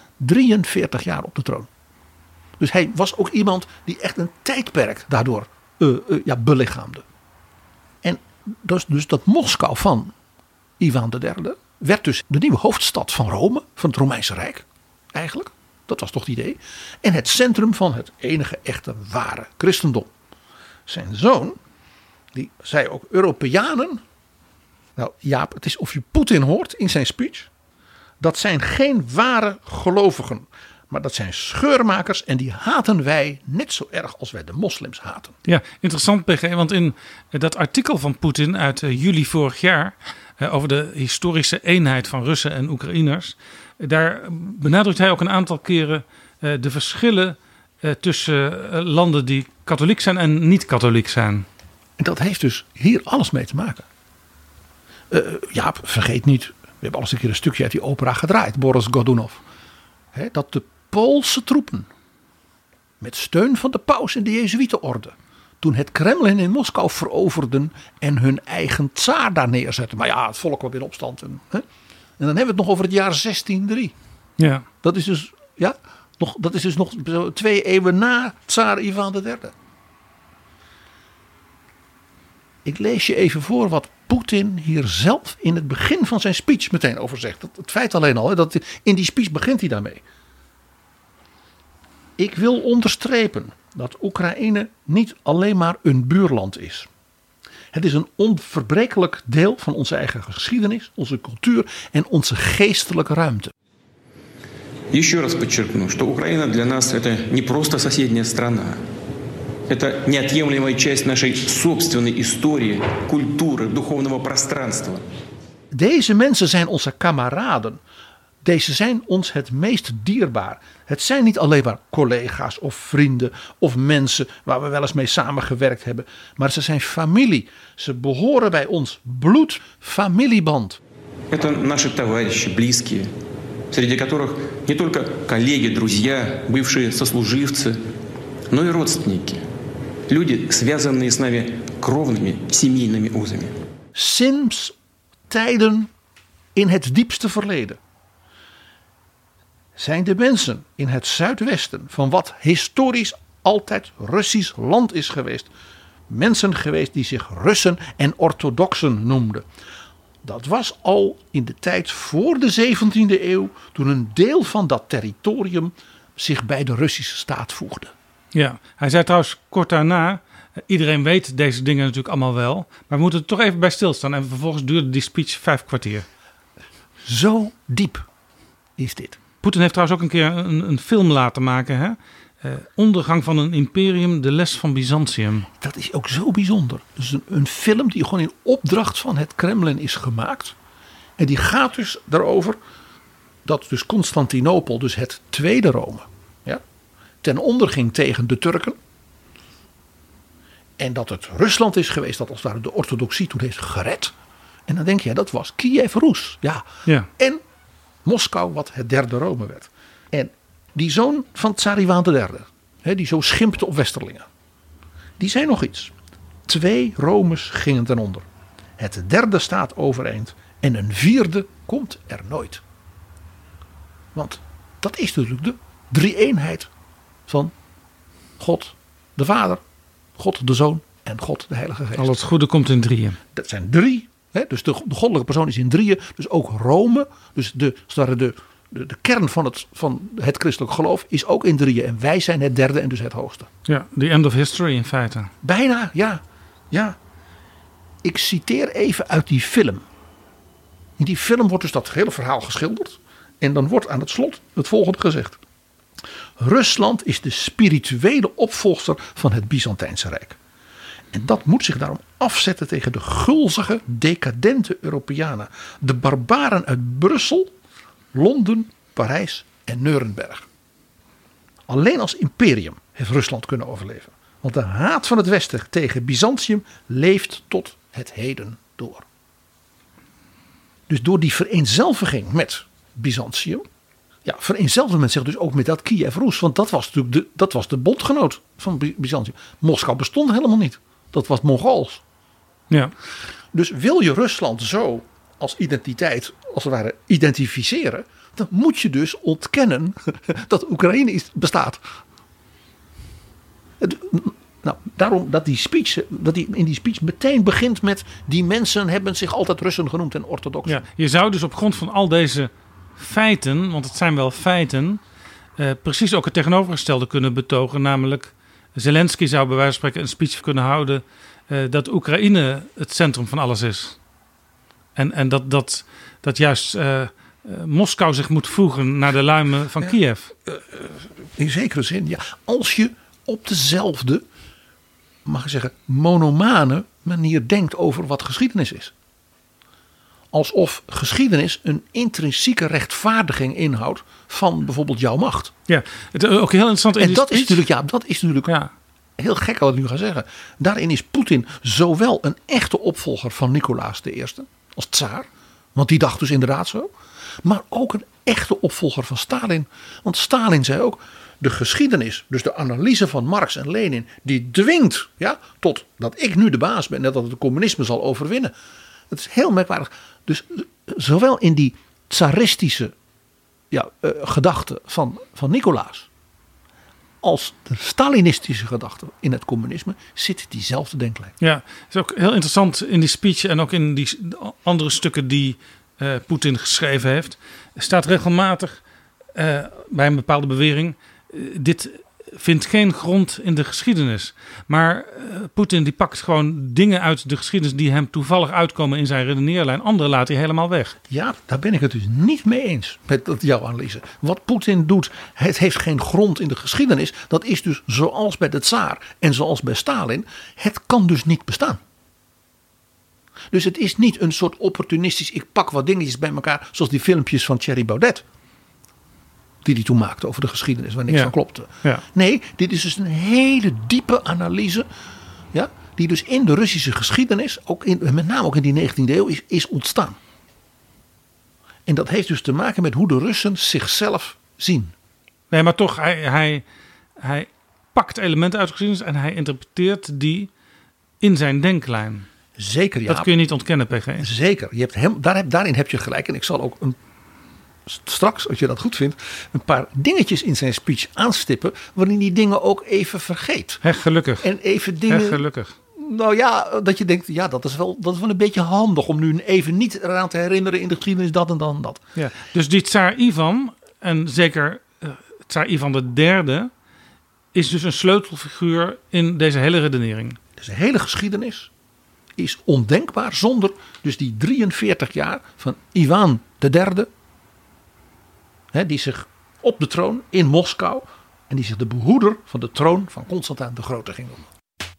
43 jaar op de troon. Dus hij was ook iemand die echt een tijdperk daardoor belichaamde. En dus dat Moskou van Ivan III werd dus de nieuwe hoofdstad van Rome, van het Romeinse Rijk eigenlijk. Dat was toch het idee. En het centrum van het enige echte ware christendom. Zijn zoon, die zei ook Europeanen. Nou Jaap, het is of je Poetin hoort in zijn speech. Dat zijn geen ware gelovigen. Maar dat zijn scheurmakers en die haten wij net zo erg als wij de moslims haten. Ja, interessant PG, want in dat artikel van Poetin uit juli vorig jaar over de historische eenheid van Russen en Oekraïners, daar benadrukt hij ook een aantal keren de verschillen tussen landen die katholiek zijn en niet katholiek zijn. En dat heeft dus hier alles mee te maken. Jaap, vergeet niet, we hebben al eens een keer een stukje uit die opera gedraaid, Boris Godunov. Dat de Poolse troepen met steun van de paus en de Jezuïetenorde toen het Kremlin in Moskou veroverden en hun eigen tsaar daar neerzetten. Maar ja, het volk kwam in opstand. En dan hebben we het nog over het jaar 1603. Ja. Dat is dus nog 2 eeuwen na tsaar Ivan III. Ik lees je even voor wat Poetin hier zelf in het begin van zijn speech meteen over zegt. Het feit alleen al, dat in die speech begint hij daarmee. Ik wil onderstrepen dat Oekraïne niet alleen maar een buurland is. Het is een onverbrekelijk deel van onze eigen geschiedenis, onze cultuur en onze geestelijke ruimte. Еще раз подчеркну, что Украина для нас это не просто соседняя страна. Это неотъемлемая часть нашей собственной истории, культуры, духовного пространства. Deze mensen zijn onze kameraden. Deze zijn ons het meest dierbaar. Het zijn niet alleen maar collega's of vrienden of mensen waar we wel eens mee samengewerkt hebben. Maar ze zijn familie. Ze behoren bij ons bloed-familieband. Это наши товарищи, близкие, среди которых не только коллеги, друзья, бывшие сослуживцы, но и родственники. Люди, связанные с нами кровными семейными узами. Sinds tijden in het diepste verleden zijn de mensen in het zuidwesten van wat historisch altijd Russisch land is geweest, mensen geweest die zich Russen en orthodoxen noemden. Dat was al in de tijd voor de 17e eeuw, toen een deel van dat territorium zich bij de Russische staat voegde. Ja, hij zei trouwens kort daarna, iedereen weet deze dingen natuurlijk allemaal wel, maar we moeten er toch even bij stilstaan. En vervolgens duurde die speech 5 kwartier. Zo diep is dit. Poetin heeft trouwens ook een keer een film laten maken, hè? Ondergang van een imperium, de les van Byzantium. Dat is ook zo bijzonder. Dus een film die gewoon in opdracht van het Kremlin is gemaakt. En die gaat dus daarover dat dus Constantinopel, dus het tweede Rome, ja, ten onder ging tegen de Turken. En dat het Rusland is geweest dat als het ware de orthodoxie toen heeft gered. En dan denk je, dat was Kiev-Rus. Ja. En Moskou wat het derde Rome werd. En die zoon van Tsar Ivan III, die zo schimpte op Westerlingen. Die zei nog iets. 2 Romes gingen ten onder. Het derde staat overeind. En een vierde komt er nooit. Want dat is natuurlijk de drie-eenheid van God de Vader, God de Zoon en God de Heilige Geest. Al het goede komt in 3. Dat zijn 3. Dus de goddelijke persoon is in 3. Dus ook Rome. Dus de kern van het christelijk geloof is ook in 3. En wij zijn het derde en dus het hoogste. Ja, the end of history in feite. Bijna, ja. Ik citeer even uit die film. In die film wordt dus dat hele verhaal geschilderd. En dan wordt aan het slot het volgende gezegd. Rusland is de spirituele opvolger van het Byzantijnse Rijk. En dat moet zich daarom afzetten tegen de gulzige, decadente Europeanen. De barbaren uit Brussel, Londen, Parijs en Nuremberg. Alleen als imperium heeft Rusland kunnen overleven. Want de haat van het Westen tegen Byzantium leeft tot het heden door. Dus door die vereenzelviging met Byzantium, vereenzelvigt men zich dus ook met dat Kiev-Rus. Want dat was natuurlijk dat was de bondgenoot van Byzantium. Moskou bestond helemaal niet. Dat was Mongools. Ja. Dus wil je Rusland zo als identiteit, als het ware, identificeren, dan moet je dus ontkennen dat Oekraïne bestaat. Daarom dat hij in die speech meteen begint met die mensen hebben zich altijd Russen genoemd en orthodox. Ja, je zou dus op grond van al deze feiten, want het zijn wel feiten, precies ook het tegenovergestelde kunnen betogen. Namelijk Zelensky zou bij wijze van spreken een speech kunnen houden dat Oekraïne het centrum van alles is. En dat juist Moskou zich moet voegen naar de luimen van Kiev. In zekere zin, ja. Als je op dezelfde, mag ik zeggen, monomane manier denkt over wat geschiedenis is. Alsof geschiedenis een intrinsieke rechtvaardiging inhoudt van bijvoorbeeld jouw macht. Ja, het is ook heel interessant. En dat is natuurlijk heel gek wat ik nu ga zeggen. Daarin is Poetin zowel een echte opvolger van Nicolaas I als tsaar. Want die dacht dus inderdaad zo. Maar ook een echte opvolger van Stalin. Want Stalin zei ook, de geschiedenis, dus de analyse van Marx en Lenin, die dwingt tot dat ik nu de baas ben en dat het communisme zal overwinnen. Het is heel merkwaardig. Dus zowel in die tsaristische gedachte van Nicolaas als de Stalinistische gedachte in het communisme zit diezelfde denklijn. Ja, het is ook heel interessant in die speech en ook in die andere stukken die Poetin geschreven heeft. Staat regelmatig bij een bepaalde bewering, dit vindt geen grond in de geschiedenis. Maar Poetin die pakt gewoon dingen uit de geschiedenis die hem toevallig uitkomen in zijn redeneerlijn. Andere laat hij helemaal weg. Ja, daar ben ik het dus niet mee eens met jouw analyse. Wat Poetin doet, het heeft geen grond in de geschiedenis. Dat is dus zoals bij de tsaar en zoals bij Stalin. Het kan dus niet bestaan. Dus het is niet een soort opportunistisch, ik pak wat dingetjes bij elkaar, zoals die filmpjes van Thierry Baudet. Die hij toen maakte over de geschiedenis, waar niks van klopte. Ja. Nee, dit is dus een hele diepe analyse. Ja, die dus in de Russische geschiedenis, met name ook in die 19e eeuw, is ontstaan. En dat heeft dus te maken met hoe de Russen zichzelf zien. Nee, maar toch, hij pakt elementen uit de geschiedenis en hij interpreteert die in zijn denklijn. Zeker, ja. Dat kun je niet ontkennen, PG. Zeker. Daarin heb je gelijk. En ik zal ook straks, als je dat goed vindt, een paar dingetjes in zijn speech aanstippen, waarin die dingen ook even vergeet. Gelukkig. En even dingen. Gelukkig. Nou ja, dat je denkt, ja, dat is wel een beetje handig om nu even niet eraan te herinneren in de geschiedenis dat en dan dat. Ja, dus die tsaar Ivan, en zeker tsaar Ivan III, is dus een sleutelfiguur in deze hele redenering. Deze hele geschiedenis is ondenkbaar zonder dus die 43 jaar van Ivan III, die zich op de troon in Moskou en die zich de behoeder van de troon van Constantijn de Grote ging noemen.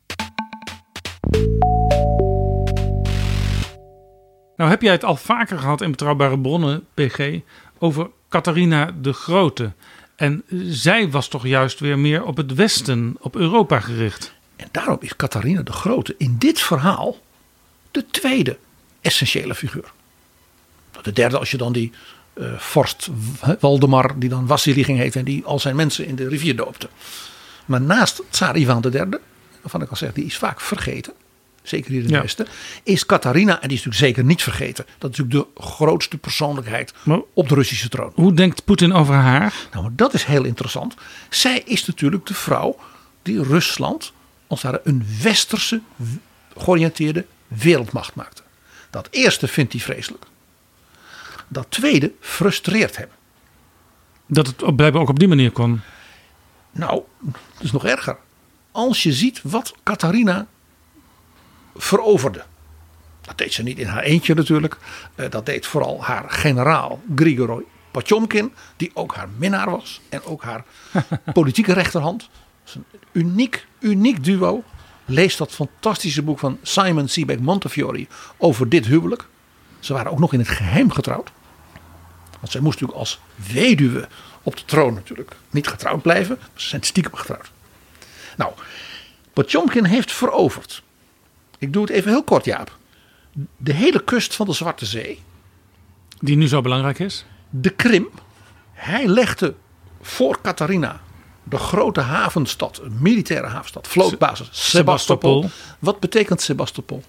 Nou heb jij het al vaker gehad in Betrouwbare Bronnen, PG, over Catharina de Grote. En zij was toch juist weer meer op het Westen, op Europa gericht. En daarom is Catharina de Grote in dit verhaal de tweede essentiële figuur. De derde als je dan die vorst Waldemar, die dan Wassili ging heten en die al zijn mensen in de rivier doopte. Maar naast Tsaar Ivan III, waarvan ik al zeg, die is vaak vergeten. Zeker hier in het Westen. Is Catharina, en die is natuurlijk zeker niet vergeten. Dat is natuurlijk de grootste persoonlijkheid op de Russische troon. Hoe denkt Poetin over haar? Nou, maar dat is heel interessant. Zij is natuurlijk de vrouw die Rusland als het ware een westerse georiënteerde wereldmacht maakte. Dat eerste vindt hij vreselijk. Dat tweede frustreert hem. Dat het blijkbaar ook op die manier kon. Nou, dat is nog erger. Als je ziet wat Catharina veroverde. Dat deed ze niet in haar eentje natuurlijk. Dat deed vooral haar generaal Grigorij Potjomkin. Die ook haar minnaar was. En ook haar politieke rechterhand. Dat is een uniek duo. Lees dat fantastische boek van Simon Sebag Montefiore over dit huwelijk. Ze waren ook nog in het geheim getrouwd. Want zij moest natuurlijk als weduwe op de troon natuurlijk niet getrouwd blijven. Ze zijn stiekem getrouwd. Nou, Potjomkin heeft veroverd. Ik doe het even heel kort, Jaap. De hele kust van de Zwarte Zee. Die nu zo belangrijk is. De Krim. Hij legde voor Catharina de grote havenstad, een militaire havenstad, vlootbasis Sebastopol. Wat betekent Sebastopol?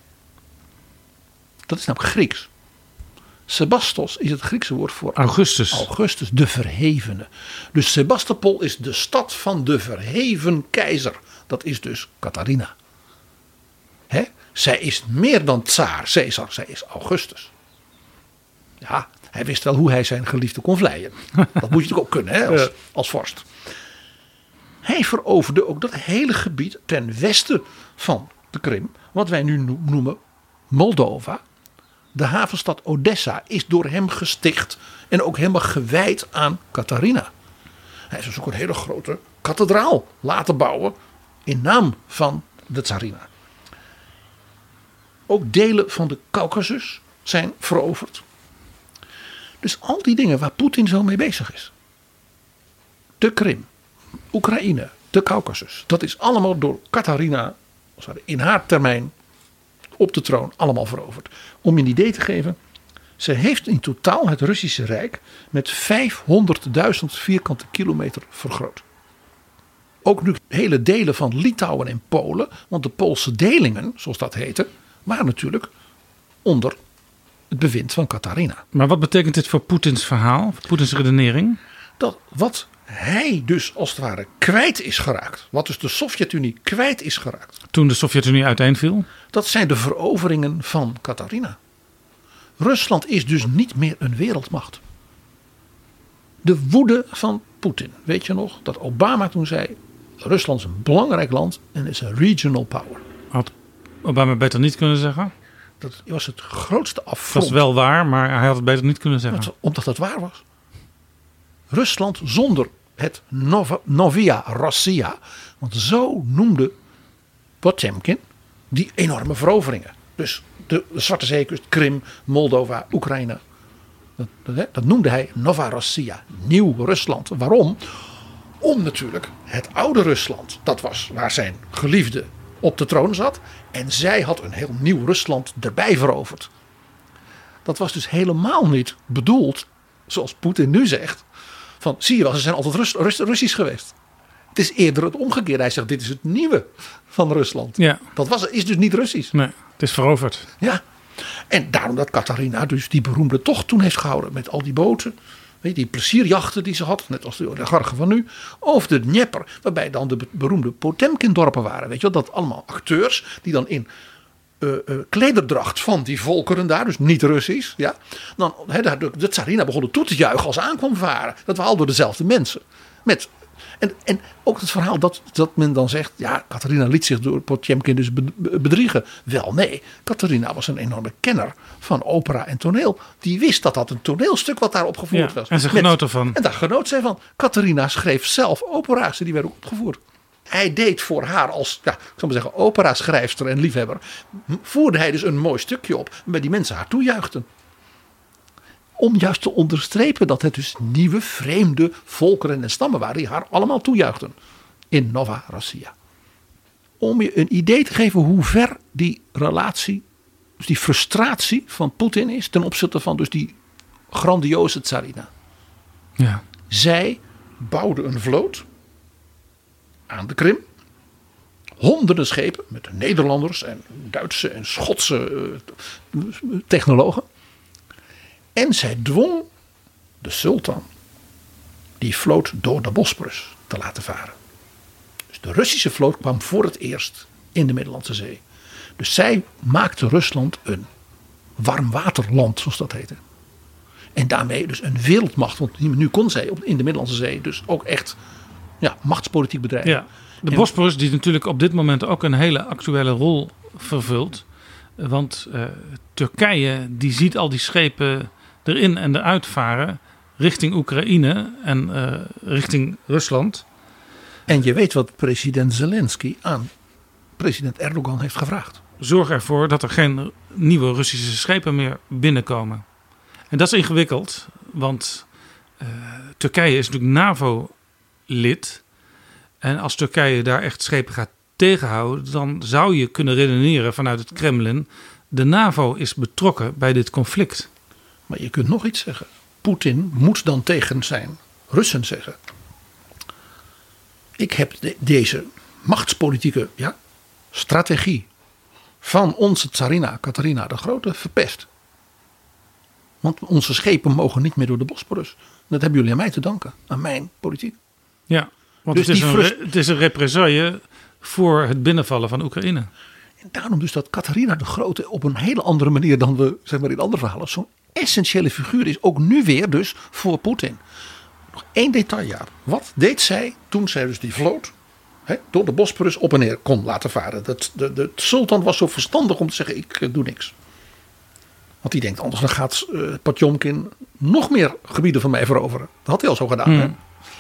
Dat is namelijk Grieks. Sebastos is het Griekse woord voor Augustus, de verhevene. Dus Sebastopol is de stad van de verheven keizer. Dat is dus Catharina. Hè? Zij is meer dan tsaar, Caesar, zij is Augustus. Ja, hij wist wel hoe hij zijn geliefde kon vleien. Dat moet je natuurlijk ook kunnen, hè, als vorst. Hij veroverde ook dat hele gebied ten westen van de Krim, wat wij nu noemen Moldova. De havenstad Odessa is door hem gesticht en ook helemaal gewijd aan Catharina. Hij heeft dus ook een hele grote kathedraal laten bouwen in naam van de tsarina. Ook delen van de Caucasus zijn veroverd. Dus al die dingen waar Poetin zo mee bezig is. De Krim, Oekraïne, de Caucasus. Dat is allemaal door Catharina in haar termijn op de troon allemaal veroverd. Om je een idee te geven. Ze heeft in totaal het Russische Rijk met 500.000 vierkante kilometer vergroot. Ook nu hele delen van Litouwen en Polen. Want de Poolse delingen, zoals dat heette, waren natuurlijk onder het bewind van Catharina. Maar wat betekent dit voor Poetins verhaal? Voor Poetins redenering? Dat wat hij dus als het ware kwijt is geraakt. Wat dus de Sovjet-Unie kwijt is geraakt. Toen de Sovjet-Unie uiteenviel? Dat zijn de veroveringen van Catharina. Rusland is dus niet meer een wereldmacht. De woede van Poetin. Weet je nog dat Obama toen zei: Rusland is een belangrijk land en is een regional power. Had Obama beter niet kunnen zeggen? Dat was het grootste affront. Dat is wel waar, maar hij had het beter niet kunnen zeggen. Omdat dat waar was. Rusland zonder het Novaya Rossiya. Want zo noemde Potjomkin die enorme veroveringen. Dus de Zwarte Zeekust, Krim, Moldova, Oekraïne. Dat noemde hij Nova Rossiya, nieuw Rusland. Waarom? Om natuurlijk het oude Rusland, dat was waar zijn geliefde op de troon zat. En zij had een heel nieuw Rusland erbij veroverd. Dat was dus helemaal niet bedoeld, zoals Poetin nu zegt. Van, zie je wel, ze zijn altijd Russisch geweest. Het is eerder het omgekeerde. Hij zegt, dit is het nieuwe van Rusland. Ja. Dat is dus niet Russisch. Nee, het is veroverd. Ja. En daarom dat Catharina dus die beroemde tocht toen heeft gehouden. Met al die boten. Weet je, die plezierjachten die ze had. Net als de oligarchen van nu. Over de Dnieper. Waarbij dan de beroemde Potemkin-dorpen waren. Weet je wel, dat allemaal acteurs. Die dan in klederdracht van die volkeren daar. Dus niet Russisch. Ja. Dan, de tsarina begonnen toe te juichen als ze aankwam varen. Dat waren al door dezelfde mensen. En ook het verhaal dat men dan zegt. Ja, Catharina liet zich door Potjomkin dus bedriegen. Wel nee, Catharina was een enorme kenner van opera en toneel. Die wist dat dat een toneelstuk wat daar opgevoerd was. En ze genoot ervan. En daar genoot zij van. Catharina schreef zelf opera's die werden opgevoerd. Hij deed voor haar als, ja, ik zal maar zeggen, opera-schrijfster en liefhebber. Voerde hij dus een mooi stukje op. Waarbij die mensen haar toejuichten. Om juist te onderstrepen dat het dus nieuwe vreemde volkeren en stammen waren die haar allemaal toejuichten in Nova Russia. Om je een idee te geven hoe ver die relatie, dus die frustratie van Poetin is ten opzichte van dus die grandioze tsarina. Ja. Zij bouwden een vloot aan de Krim. Honderden schepen met Nederlanders en Duitse en Schotse technologen. En zij dwong de sultan die vloot door de Bosporus te laten varen. Dus de Russische vloot kwam voor het eerst in de Middellandse Zee. Dus zij maakte Rusland een warmwaterland, zoals dat heette. En daarmee dus een wereldmacht. Want nu kon zij in de Middellandse Zee dus ook echt machtspolitiek bedrijven. Ja. De Bosporus die natuurlijk op dit moment ook een hele actuele rol vervult. Want Turkije die ziet al die schepen erin en eruit varen richting Oekraïne en richting Rusland. En je weet wat president Zelensky aan president Erdogan heeft gevraagd. Zorg ervoor dat er geen nieuwe Russische schepen meer binnenkomen. En dat is ingewikkeld, want Turkije is natuurlijk NAVO-lid. En als Turkije daar echt schepen gaat tegenhouden, dan zou je kunnen redeneren vanuit het Kremlin: de NAVO is betrokken bij dit conflict. Maar je kunt nog iets zeggen. Poetin moet dan tegen zijn Russen zeggen: ik heb deze machtspolitieke strategie van onze tsarina Catharina de Grote verpest. Want onze schepen mogen niet meer door de Bosporus. Dat hebben jullie aan mij te danken, aan mijn politiek. Ja, want Dus het is een represaille voor het binnenvallen van Oekraïne. En daarom dus dat Catharina de Grote op een hele andere manier dan we zeg maar in andere verhalen zo'n essentiële figuur is. Ook nu weer dus voor Poetin. Nog één detail, Jaap. Wat deed zij toen zij dus die vloot door de Bosporus op en neer kon laten varen? De sultan was zo verstandig om te zeggen: ik doe niks. Want die denkt, anders dan gaat Potjomkin nog meer gebieden van mij veroveren. Dat had hij al zo gedaan. Hè?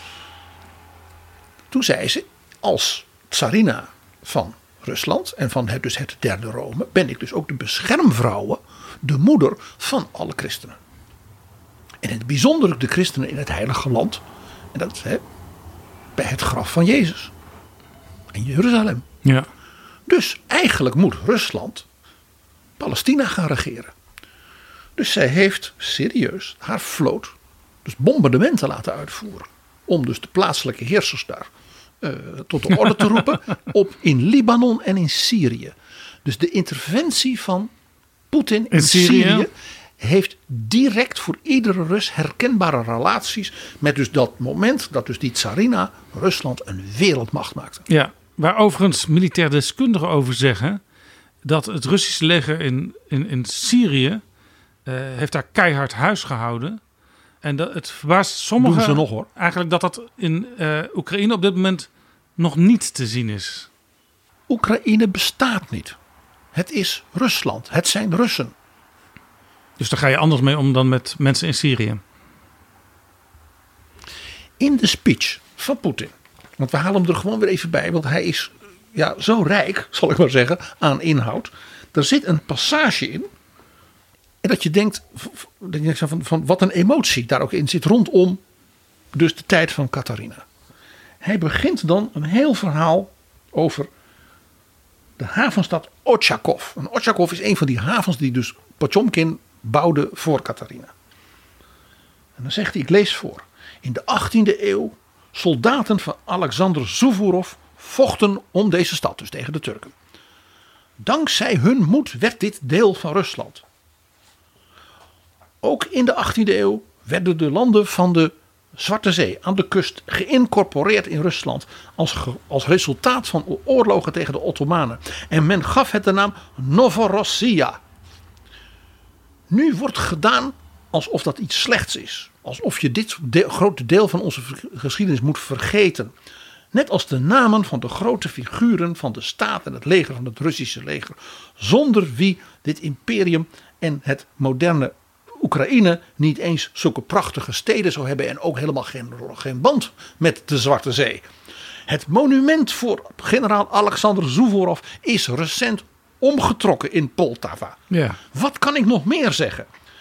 Toen zei ze: als tsarina van Rusland en van het derde Rome ben ik dus ook de beschermvrouwe, de moeder van alle christenen. En in het bijzonder de christenen in het heilige land. En dat bij het graf van Jezus. In Jeruzalem. Ja. Dus eigenlijk moet Rusland Palestina gaan regeren. Dus zij heeft serieus haar vloot dus bombardementen laten uitvoeren. Om dus de plaatselijke heersers daar tot de orde te roepen. In Libanon en in Syrië. Dus de interventie van Poetin in Syrië heeft direct voor iedere Rus herkenbare relaties met dus dat moment dat dus die tsarina Rusland een wereldmacht maakte. Ja, waar overigens militair deskundigen over zeggen dat het Russische leger in Syrië heeft daar keihard huis gehouden. En dat het verbaast sommigen doen ze nog, hoor. Eigenlijk dat in Oekraïne op dit moment nog niet te zien is. Oekraïne bestaat niet. Het is Rusland. Het zijn Russen. Dus daar ga je anders mee om dan met mensen in Syrië. In de speech van Poetin. Want we halen hem er gewoon weer even bij. Want hij is zo rijk, zal ik maar zeggen, aan inhoud. Er zit een passage in. En dat je denkt van wat een emotie daar ook in zit rondom dus de tijd van Catharina. Hij begint dan een heel verhaal over de havenstad Ochakov. En Ochakov is een van die havens die dus Potjomkin bouwde voor Catharina. En dan zegt hij, ik lees voor. In de 18e eeuw soldaten van Alexander Suvorov vochten om deze stad, dus tegen de Turken. Dankzij hun moed werd dit deel van Rusland. Ook in de 18e eeuw werden de landen van de Zwarte Zee aan de kust geïncorporeerd in Rusland als resultaat van oorlogen tegen de Ottomanen. En men gaf het de naam Novorossia. Nu wordt gedaan alsof dat iets slechts is. Alsof je dit grote deel van onze geschiedenis moet vergeten. Net als de namen van de grote figuren van de staat en het leger van het Russische leger. Zonder wie dit imperium en het moderne Oekraïne niet eens zulke prachtige steden zou hebben. En ook helemaal geen band met de Zwarte Zee. Het monument voor generaal Alexander Suvorov is recent omgetrokken in Poltava. Ja. Wat kan ik nog meer zeggen?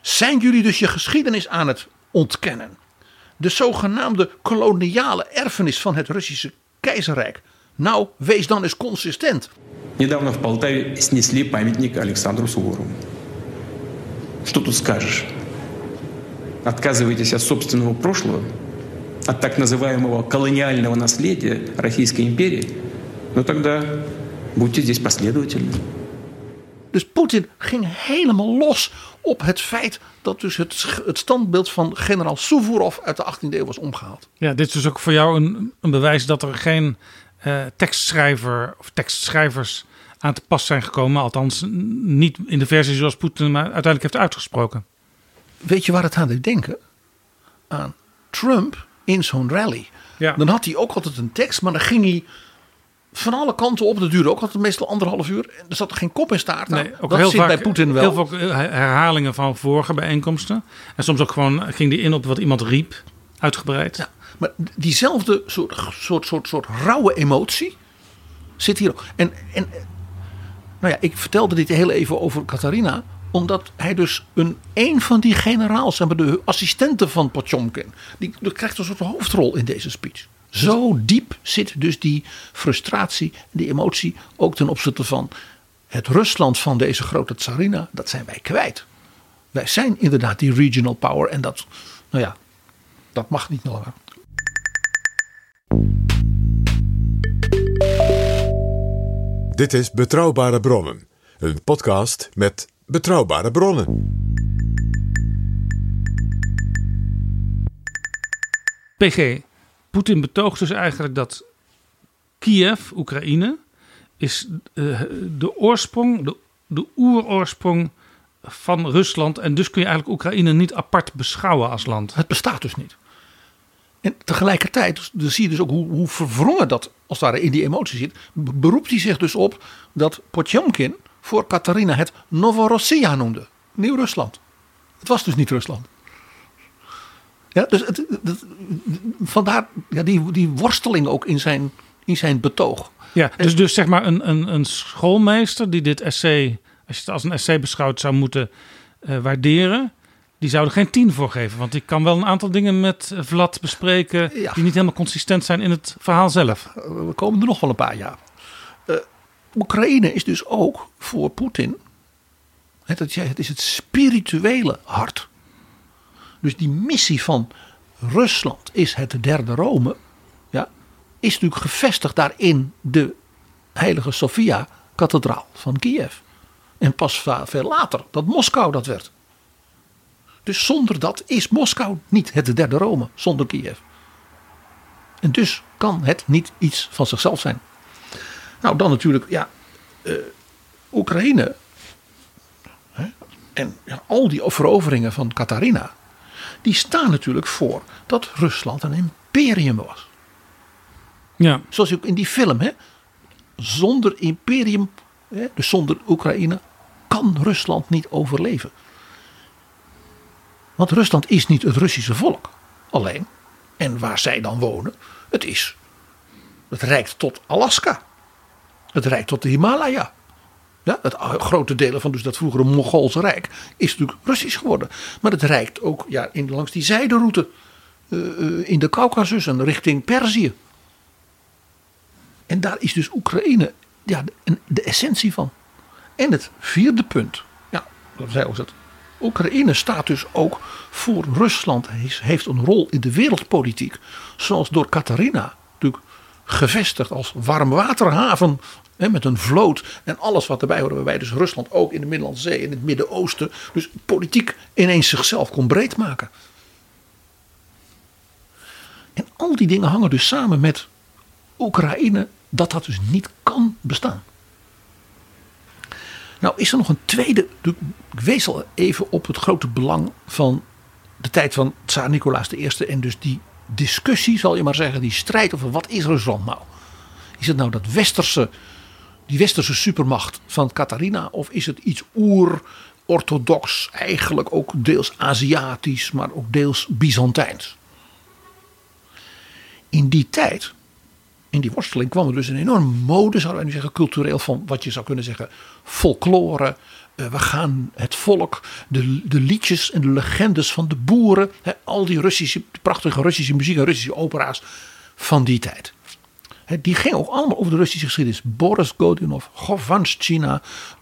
Zijn jullie dus je geschiedenis aan het ontkennen? De zogenaamde koloniale erfenis van het Russische keizerrijk. Nou, wees dan eens consistent. Недавно в Полтаве снесли памятник Александру Суворову. Что тут скажешь? Отказываетесь от собственного прошлого, от так называемого колониального наследия Российской империи? Ну тогда будьте здесь последовательны. Dus Poetin ging helemaal los op het feit dat dus het standbeeld van generaal Suvorov uit de 18e eeuw was omgehaald. Ja, dit is dus ook voor jou een bewijs dat er geen tekstschrijver of tekstschrijvers aan te pas zijn gekomen. Althans, niet in de versie zoals Poetin maar uiteindelijk heeft uitgesproken. Weet je waar het aan deed denken? Aan Trump in zo'n rally. Ja. Dan had hij ook altijd een tekst, maar dan ging hij van alle kanten op. Dat duurde ook altijd meestal 1,5 uur. Er zat er geen kop en staart aan. Nee, ook dat heel zit vaak, bij Poetin wel. Heel veel herhalingen van vorige bijeenkomsten. En soms ook gewoon ging hij in op wat iemand riep. Uitgebreid. Ja, maar diezelfde soort rauwe emotie zit hier ook. En nou ja, ik vertelde dit heel even over Katarina, omdat hij dus een van die generaals, de assistenten van Potjomkin, die krijgt een soort hoofdrol in deze speech. Zo diep zit dus die frustratie, die emotie ook ten opzichte van het Rusland van deze grote tsarina. Dat zijn wij kwijt. Wij zijn inderdaad die regional power en dat, nou ja, dat mag niet langer. Dit is Betrouwbare Bronnen, een podcast met betrouwbare bronnen. PG, Poetin betoogt dus eigenlijk dat Kiev, Oekraïne, is de oorsprong, de oeroorsprong van Rusland. En dus kun je eigenlijk Oekraïne niet apart beschouwen als land. Het bestaat dus niet. En tegelijkertijd dan zie je dus ook hoe verwrongen dat als het ware in die emotie zit. Beroept hij zich dus op dat Potjomkin voor Katarina het Novorossiya noemde. Nieuw-Rusland. Het was dus niet Rusland. Ja, dus vandaar ja, die worsteling ook in zijn betoog. Ja, dus zeg maar een schoolmeester die dit essay, als je het als een essay beschouwt, zou moeten waarderen. Die zou er geen 10 voor geven. Want ik kan wel een aantal dingen met Vlad bespreken die niet helemaal consistent zijn in het verhaal zelf. We komen er nog wel een paar jaar. Oekraïne is dus ook voor Poetin, het is het spirituele hart. Dus die missie van Rusland is het derde Rome. Ja, is natuurlijk gevestigd daar in de heilige Sofia-kathedraal van Kiev. En pas veel later dat Moskou dat werd. Dus zonder dat is Moskou niet het derde Rome, zonder Kiev. En dus kan het niet iets van zichzelf zijn. Nou, dan natuurlijk, Oekraïne. En al die veroveringen van Katarina. Die staan natuurlijk voor dat Rusland een imperium was. Ja. Zoals ook in die film. Zonder imperium, dus zonder Oekraïne, kan Rusland niet overleven. Want Rusland is niet het Russische volk alleen. En waar zij dan wonen, het reikt tot Alaska. Het reikt tot de Himalaya. Ja, het grote delen van dus dat vroegere Mongoolse Rijk is natuurlijk Russisch geworden. Maar het reikt ook langs die zijderoute in de Caucasus en richting Perzië. En daar is dus Oekraïne de essentie van. En het vierde punt, dat zei ook dat Oekraïne staat dus ook voor Rusland, heeft een rol in de wereldpolitiek. Zoals door Katarina natuurlijk gevestigd als warmwaterhaven. Met een vloot en alles wat erbij hoort. Waarbij dus Rusland ook in de Middellandse Zee, in het Midden-Oosten. Dus politiek ineens zichzelf kon breed maken. En al die dingen hangen dus samen met Oekraïne. Dat dus niet kan bestaan. Nou is er nog een tweede. Ik wees al even op het grote belang van de tijd van Tsaar Nicolaas I. En dus die discussie, zal je maar zeggen. Die strijd over wat is Rusland nou? Is het nou die westerse supermacht van Katarina? Of is het iets oer-orthodox, eigenlijk ook deels Aziatisch, maar ook deels Byzantijns? In die tijd, in die worsteling, kwam er dus een enorme mode, zouden wij nu zeggen, cultureel, van wat je zou kunnen zeggen folklore, We gaan het volk, de liedjes en de legendes van de boeren. Al die prachtige Russische muziek en Russische opera's van die tijd. Die gingen ook allemaal over de Russische geschiedenis. Boris Godunov, Govanschina,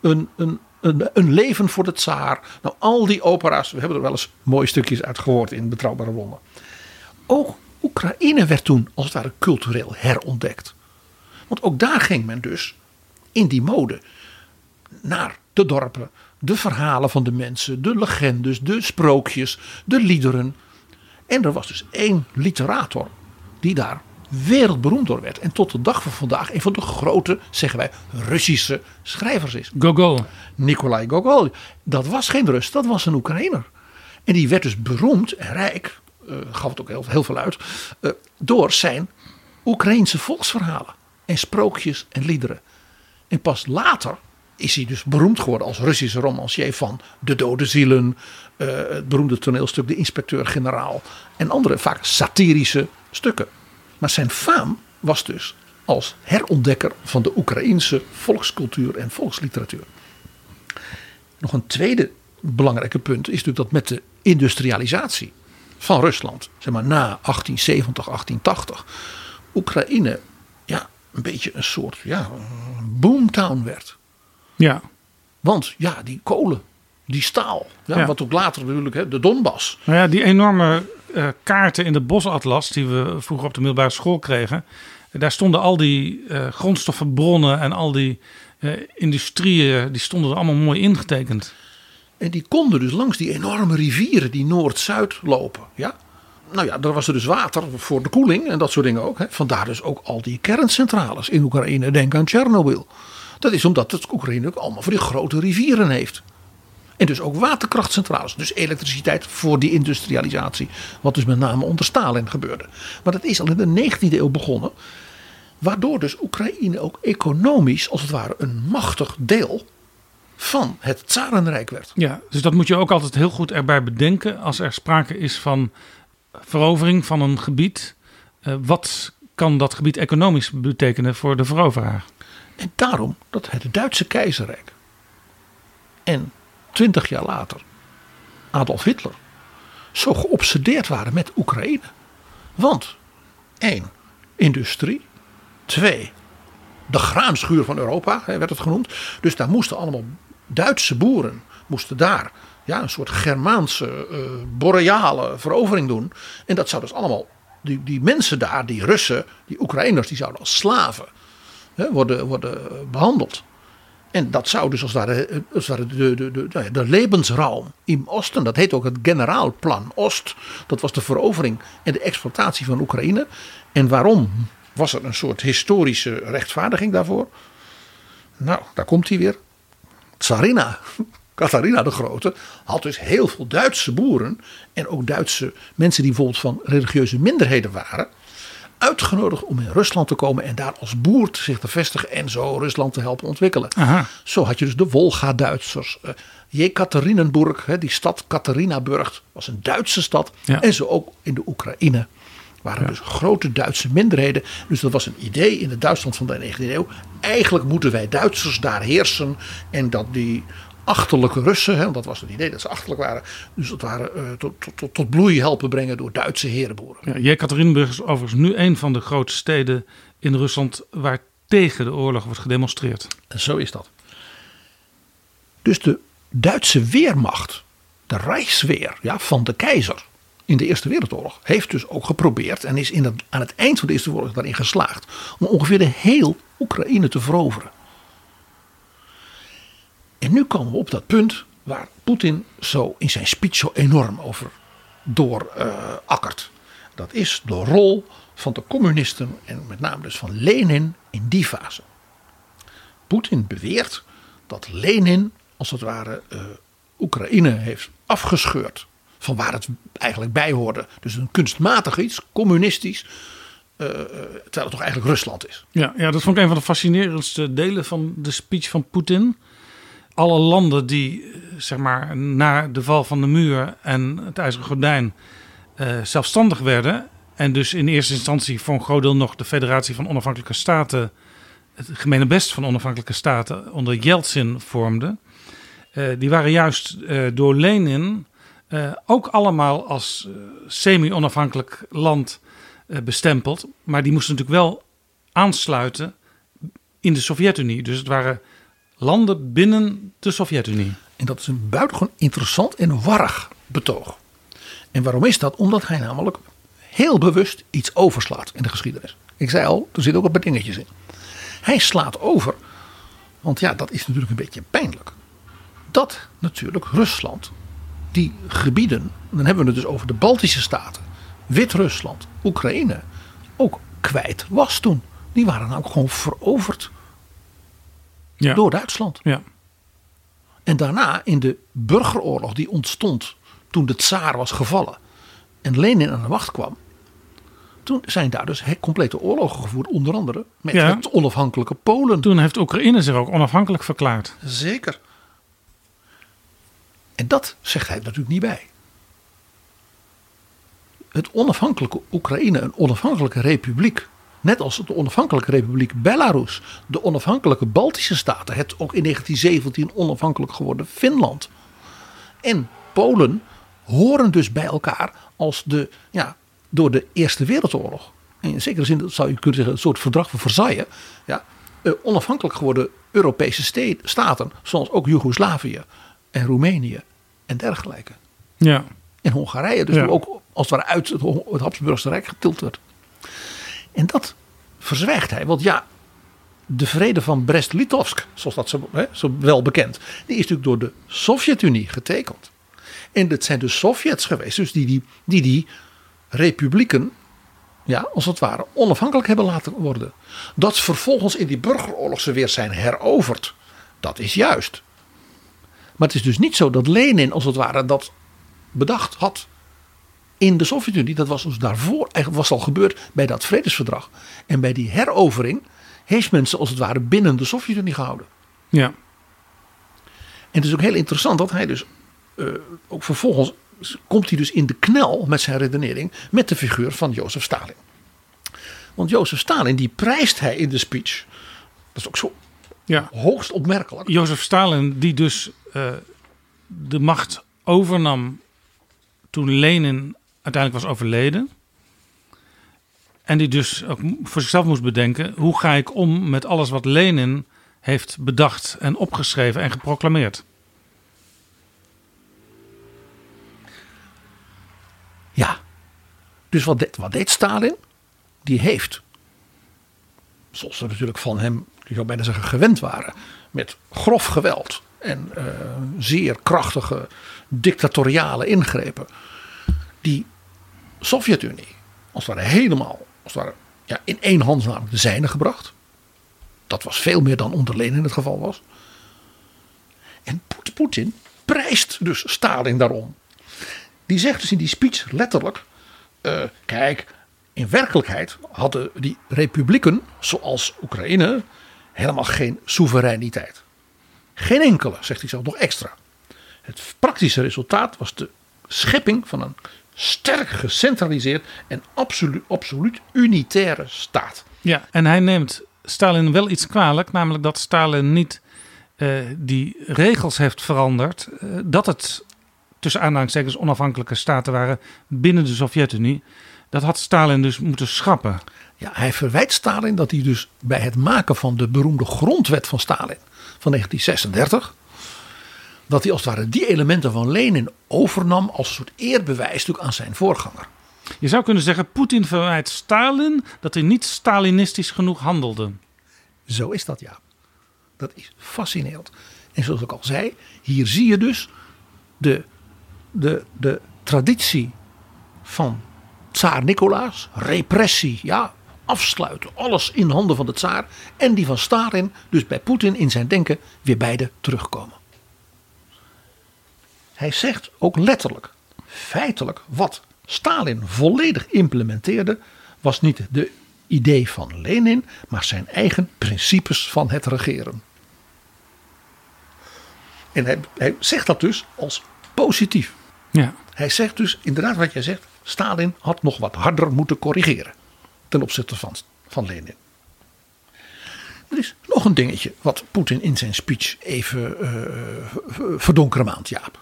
een leven voor de tsaar. Nou, al die opera's, we hebben er wel eens mooie stukjes uit gehoord in Betrouwbare Bronnen. Ook Oekraïne werd toen als het ware cultureel herontdekt. Want ook daar ging men dus in die mode naar de dorpen, de verhalen van de mensen, de legendes, de sprookjes, de liederen. En er was dus één literator die daar wereldberoemd door werd. En tot de dag van vandaag een van de grote, zeggen wij, Russische schrijvers is. Gogol. Nikolai Gogol. Dat was geen Rus, dat was een Oekraïner. En die werd dus beroemd en rijk, gaf het ook heel veel uit, door zijn Oekraïense volksverhalen. En sprookjes en liederen. En pas later is hij dus beroemd geworden als Russische romancier van De Dode Zielen. Het beroemde toneelstuk De Inspecteur-Generaal. En andere vaak satirische stukken. Maar zijn faam was dus als herontdekker van de Oekraïense volkscultuur en volksliteratuur. Nog een tweede belangrijke punt is natuurlijk dat met de industrialisatie van Rusland, zeg maar na 1870, 1880, Oekraïne een beetje een soort boomtown werd. Ja. Want die kolen, die staal, wat ook later natuurlijk de Donbass. Nou ja, die enorme kaarten in de bosatlas die we vroeger op de middelbare school kregen. Daar stonden al die grondstoffenbronnen en al die industrieën, die stonden er allemaal mooi ingetekend. En die konden dus langs die enorme rivieren die Noord-Zuid lopen. Ja? Nou ja, daar was er dus water voor de koeling en dat soort dingen ook. Hè. Vandaar dus ook al die kerncentrales in Oekraïne. Denk aan Tsjernobyl. Dat is omdat het Oekraïne ook allemaal voor die grote rivieren heeft. En dus ook waterkrachtcentrales. Dus elektriciteit voor die industrialisatie. Wat dus met name onder Stalin gebeurde. Maar dat is al in de 19e eeuw begonnen. Waardoor dus Oekraïne ook economisch als het ware een machtig deel van het Tsarenrijk werd. Ja, dus dat moet je ook altijd heel goed erbij bedenken. Als er sprake is van verovering van een gebied. Wat kan dat gebied economisch betekenen voor de veroveraar? En daarom dat het Duitse keizerrijk en 20 jaar later Adolf Hitler zo geobsedeerd waren met Oekraïne. Want 1. Industrie. 2. De graanschuur van Europa werd het genoemd. Dus daar moesten allemaal Duitse boeren moesten daar een soort Germaanse boreale verovering doen. En dat zou dus allemaal die mensen daar, die Russen, die Oekraïners, die zouden als slaven worden behandeld. En dat zou dus als het ware de Lebensraum im Osten, dat heet ook het Generaalplan Oost. Dat was de verovering en de exploitatie van Oekraïne. En waarom was er een soort historische rechtvaardiging daarvoor? Nou, daar komt hij weer. Tsarina, Katharina de Grote, had dus heel veel Duitse boeren en ook Duitse mensen die bijvoorbeeld van religieuze minderheden waren, uitgenodigd om in Rusland te komen en daar als boer zich te vestigen en zo Rusland te helpen ontwikkelen. Aha. Zo had je dus de Wolga-Duitsers. Jekaterinenburg, die stad Katharinaburg, was een Duitse stad. Ja. En zo ook in de Oekraïne waren dus grote Duitse minderheden. Dus dat was een idee in het Duitsland van de 19e eeuw. Eigenlijk moeten wij Duitsers daar heersen en dat die achterlijke Russen, want dat was het idee dat ze achterlijk waren, dus dat waren tot bloei helpen brengen door Duitse herenboeren. Ja, Jekaterinburg is overigens nu een van de grootste steden in Rusland waar tegen de oorlog wordt gedemonstreerd. En zo is dat. Dus de Duitse weermacht, de Rijksweer van de keizer in de Eerste Wereldoorlog, heeft dus ook geprobeerd en is aan het eind van de Eerste Wereldoorlog daarin geslaagd om ongeveer de heel Oekraïne te veroveren. En nu komen we op dat punt waar Poetin zo in zijn speech zo enorm over doorakkert. Dat is de rol van de communisten en met name dus van Lenin in die fase. Poetin beweert dat Lenin als het ware Oekraïne heeft afgescheurd van waar het eigenlijk bij hoorde. Dus een kunstmatig iets, communistisch, terwijl het toch eigenlijk Rusland is. Ja, dat vond ik een van de fascinerendste delen van de speech van Poetin. Alle landen die zeg maar na de val van de muur en het IJzeren Gordijn zelfstandig werden en dus in eerste instantie voor een groot deel nog de Federatie van Onafhankelijke Staten, het gemeenebest van onafhankelijke staten onder Jeltsin vormden. die waren juist door Lenin ook allemaal als semi-onafhankelijk land bestempeld. Maar die moesten natuurlijk wel aansluiten in de Sovjet-Unie. Dus het waren landen binnen de Sovjet-Unie. En dat is een buitengewoon interessant en warrig betoog. En waarom is dat? Omdat hij namelijk heel bewust iets overslaat in de geschiedenis. Ik zei al, er zitten ook een paar dingetjes in. Hij slaat over, want ja, dat is natuurlijk een beetje pijnlijk. Dat natuurlijk Rusland, die gebieden, dan hebben we het dus over de Baltische Staten, Wit-Rusland, Oekraïne, ook kwijt was toen. Die waren nou gewoon veroverd door Duitsland. Ja. En daarna in de burgeroorlog die ontstond toen de tsaar was gevallen en Lenin aan de macht kwam. Toen zijn daar dus complete oorlogen gevoerd, onder andere met het onafhankelijke Polen. Toen heeft Oekraïne zich ook onafhankelijk verklaard. Zeker. En dat zegt hij natuurlijk niet bij. Het onafhankelijke Oekraïne, een onafhankelijke republiek, net als de onafhankelijke republiek Belarus, de onafhankelijke Baltische Staten, het ook in 1917 onafhankelijk geworden Finland en Polen horen dus bij elkaar als door de Eerste Wereldoorlog. In zekere zin zou je kunnen zeggen een soort verdrag van Versailles. Onafhankelijk geworden Europese staten zoals ook Joegoslavië en Roemenië en dergelijke. Ja. En Hongarije dus ook als het ware uit het Habsburgse Rijk getild werd. En dat verzwijgt hij. Want de vrede van Brest-Litovsk, zoals dat zo wel bekend, die is natuurlijk door de Sovjet-Unie getekend. En het zijn de Sovjets geweest dus die republieken, als het ware, onafhankelijk hebben laten worden. Dat vervolgens in die burgeroorlog ze weer zijn heroverd. Dat is juist. Maar het is dus niet zo dat Lenin, als het ware, dat bedacht had in de Sovjet-Unie. Dat was dus daarvoor, eigenlijk was al gebeurd bij dat vredesverdrag. En bij die herovering heeft men ze als het ware binnen de Sovjet-Unie gehouden. Ja. En het is ook heel interessant dat hij dus ook vervolgens komt hij dus in de knel met zijn redenering met de figuur van Jozef Stalin. Want Jozef Stalin die prijst hij in de speech. Dat is ook zo hoogst opmerkelijk. Jozef Stalin die dus de macht overnam toen Lenin uiteindelijk was overleden. En die dus ook voor zichzelf moest bedenken, hoe ga ik om met alles wat Lenin heeft bedacht en opgeschreven en geproclameerd. Ja, dus wat deed Stalin? Die heeft, zoals we natuurlijk van hem, je zou bijna zeggen, gewend waren, met grof geweld en zeer krachtige dictatoriale ingrepen, die Sovjet-Unie als het ware helemaal in één hand namelijk de zijne gebracht. Dat was veel meer dan onder Lenin het geval was. En Poetin prijst dus Stalin daarom. Die zegt dus in die speech letterlijk, kijk, in werkelijkheid hadden die republieken zoals Oekraïne helemaal geen soevereiniteit. Geen enkele, zegt hij zelf nog extra. Het praktische resultaat was de schepping van een sterk gecentraliseerd en absoluut unitaire staat. Ja, en hij neemt Stalin wel iets kwalijk, namelijk dat Stalin niet die regels heeft veranderd, dat het tussen aanhalingstekens onafhankelijke staten waren binnen de Sovjet-Unie. Dat had Stalin dus moeten schrappen. Ja, hij verwijt Stalin dat hij dus bij het maken van de beroemde grondwet van Stalin van 1936... dat hij als het ware die elementen van Lenin overnam als een soort eerbewijs natuurlijk aan zijn voorganger. Je zou kunnen zeggen, Poetin verwijt Stalin dat hij niet Stalinistisch genoeg handelde. Zo is dat, ja. Dat is fascinerend. En zoals ik al zei, hier zie je dus de traditie van tsaar Nicolaas, repressie, afsluiten, alles in handen van de tsaar, en die van Stalin, dus bij Poetin in zijn denken weer beide terugkomen. Hij zegt ook letterlijk, feitelijk, wat Stalin volledig implementeerde, was niet de idee van Lenin, maar zijn eigen principes van het regeren. En hij zegt dat dus als positief. Ja. Hij zegt dus inderdaad wat jij zegt, Stalin had nog wat harder moeten corrigeren ten opzichte van Lenin. Er is nog nog een dingetje wat Poetin in zijn speech even verdonkeren maand, Jaap.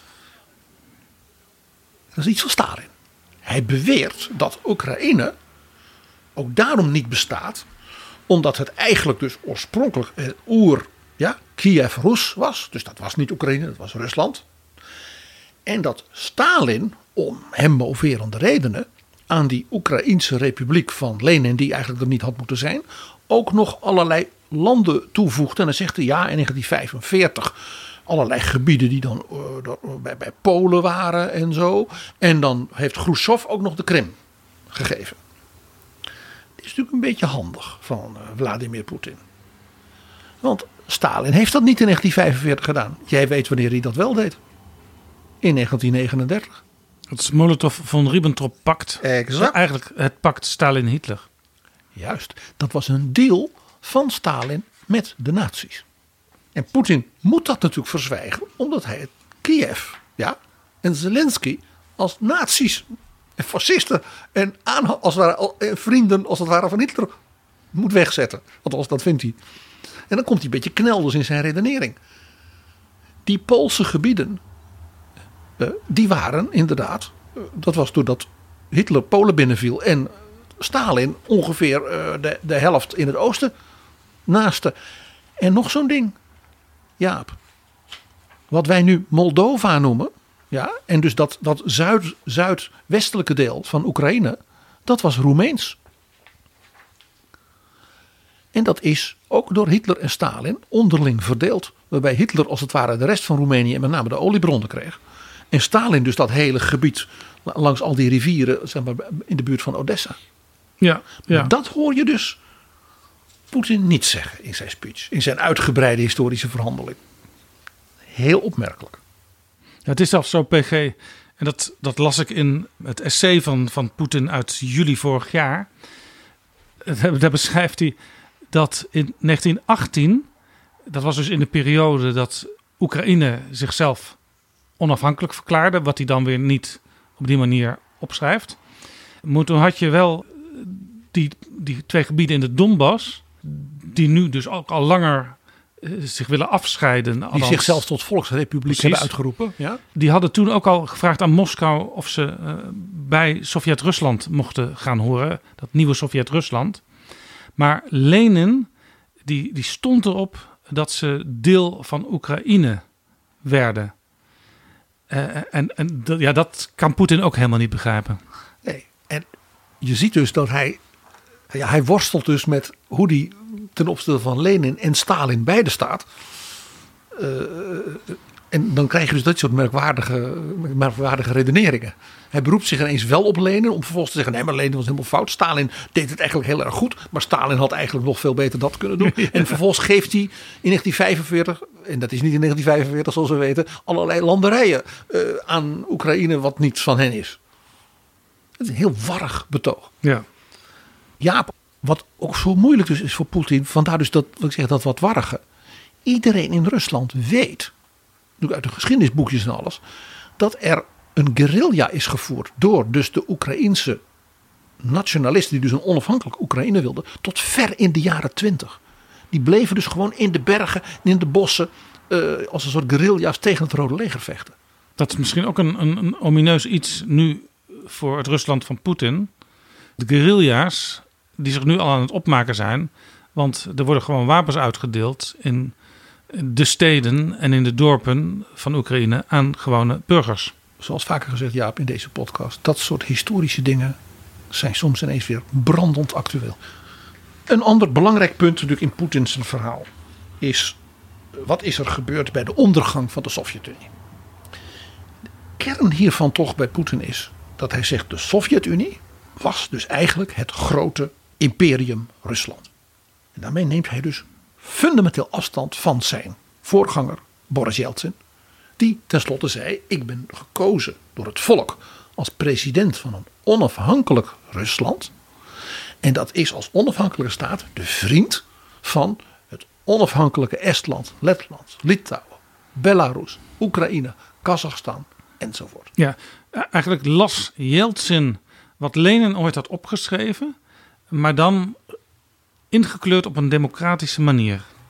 Dat is iets van Stalin. Hij beweert dat Oekraïne ook daarom niet bestaat, omdat het eigenlijk dus oorspronkelijk Kiev Rus was. Dus dat was niet Oekraïne, dat was Rusland. En dat Stalin, om hem moverende redenen, aan die Oekraïense republiek van Lenin, die eigenlijk er niet had moeten zijn, ook nog allerlei landen toevoegde. En dan zegt hij in 1945 allerlei gebieden die dan bij Polen waren en zo. En dan heeft Khrushchev ook nog de Krim gegeven. Dit is natuurlijk een beetje handig van Vladimir Poetin. Want Stalin heeft dat niet in 1945 gedaan. Jij weet wanneer hij dat wel deed. In 1939. Het Molotov-von Ribbentrop-pact. Exact. Eigenlijk het pact Stalin-Hitler. Juist, dat was een deal van Stalin met de nazi's. En Poetin moet dat natuurlijk verzwijgen, omdat hij Kiev en Zelensky als nazi's en fascisten en vrienden als het ware van Hitler moet wegzetten. Althans, dat vindt hij. En dan komt hij een beetje knelders in zijn redenering. Die Poolse gebieden, die waren inderdaad, dat was doordat Hitler Polen binnenviel en Stalin ongeveer de helft in het oosten naaste. En nog zo'n ding, Jaap. Wat wij nu Moldova noemen, en dus dat zuidwestelijke deel van Oekraïne, dat was Roemeens. En dat is ook door Hitler en Stalin onderling verdeeld. Waarbij Hitler als het ware de rest van Roemenië en met name de oliebronnen kreeg. En Stalin dus dat hele gebied langs al die rivieren, zeg maar, in de buurt van Odessa. Ja. Maar dat hoor je dus Poetin niet zeggen in zijn speech. In zijn uitgebreide historische verhandeling. Heel opmerkelijk. Ja, het is zelfs zo, PG. En dat las ik in het essay van Poetin uit juli vorig jaar. Daar beschrijft hij dat in 1918, dat was dus in de periode dat Oekraïne zichzelf onafhankelijk verklaarde, wat hij dan weer niet op die manier opschrijft. Maar toen had je wel die twee gebieden in de Donbass, die nu dus ook al langer zich willen afscheiden. Die zichzelf tot volksrepubliek hebben uitgeroepen. Ja? Die hadden toen ook al gevraagd aan Moskou of ze bij Sovjet-Rusland mochten gaan horen. Dat nieuwe Sovjet-Rusland. Maar Lenin die stond erop dat ze deel van Oekraïne werden. Dat kan Poetin ook helemaal niet begrijpen. Nee, en je ziet dus dat hij worstelt dus met hoe hij ten opzichte van Lenin en Stalin beide staat. En dan krijg je dus dat soort merkwaardige redeneringen. Hij beroept zich ineens wel op Lenin om vervolgens te zeggen, nee, maar Lenin was helemaal fout. Stalin deed het eigenlijk heel erg goed, maar Stalin had eigenlijk nog veel beter dat kunnen doen. En vervolgens geeft hij in 1945, en dat is niet in 1945 zoals we weten, allerlei landerijen aan Oekraïne wat niets van hen is. Het is een heel warrig betoog. Ja. Jaap, wat ook zo moeilijk dus is voor Poetin, vandaar dus dat wat warrige. Iedereen in Rusland weet, uit de geschiedenisboekjes en alles, dat er een guerrilla is gevoerd door dus de Oekraïense nationalisten die dus een onafhankelijk Oekraïne wilden, tot ver in de jaren 20. Die bleven dus gewoon in de bergen en in de bossen als een soort guerrilla's tegen het Rode Leger vechten. Dat is misschien ook een omineus iets nu voor het Rusland van Poetin. De guerrilla's die zich nu al aan het opmaken zijn, want er worden gewoon wapens uitgedeeld in de steden en in de dorpen van Oekraïne aan gewone burgers. Zoals vaker gezegd, Jaap, in deze podcast, dat soort historische dingen zijn soms ineens weer brandend actueel. Een ander belangrijk punt natuurlijk in Poetins verhaal is, wat is er gebeurd bij de ondergang van de Sovjet-Unie? De kern hiervan toch bij Poetin is dat hij zegt, de Sovjet-Unie was dus eigenlijk het grote imperium Rusland. En daarmee neemt hij dus fundamenteel afstand van zijn voorganger Boris Yeltsin, die tenslotte zei, ik ben gekozen door het volk als president van een onafhankelijk Rusland. En dat is als onafhankelijke staat de vriend van het onafhankelijke Estland, Letland, Litouwen, Belarus, Oekraïne, Kazachstan enzovoort. Ja, eigenlijk las Yeltsin wat Lenin ooit had opgeschreven, maar dan ingekleurd op een democratische manier.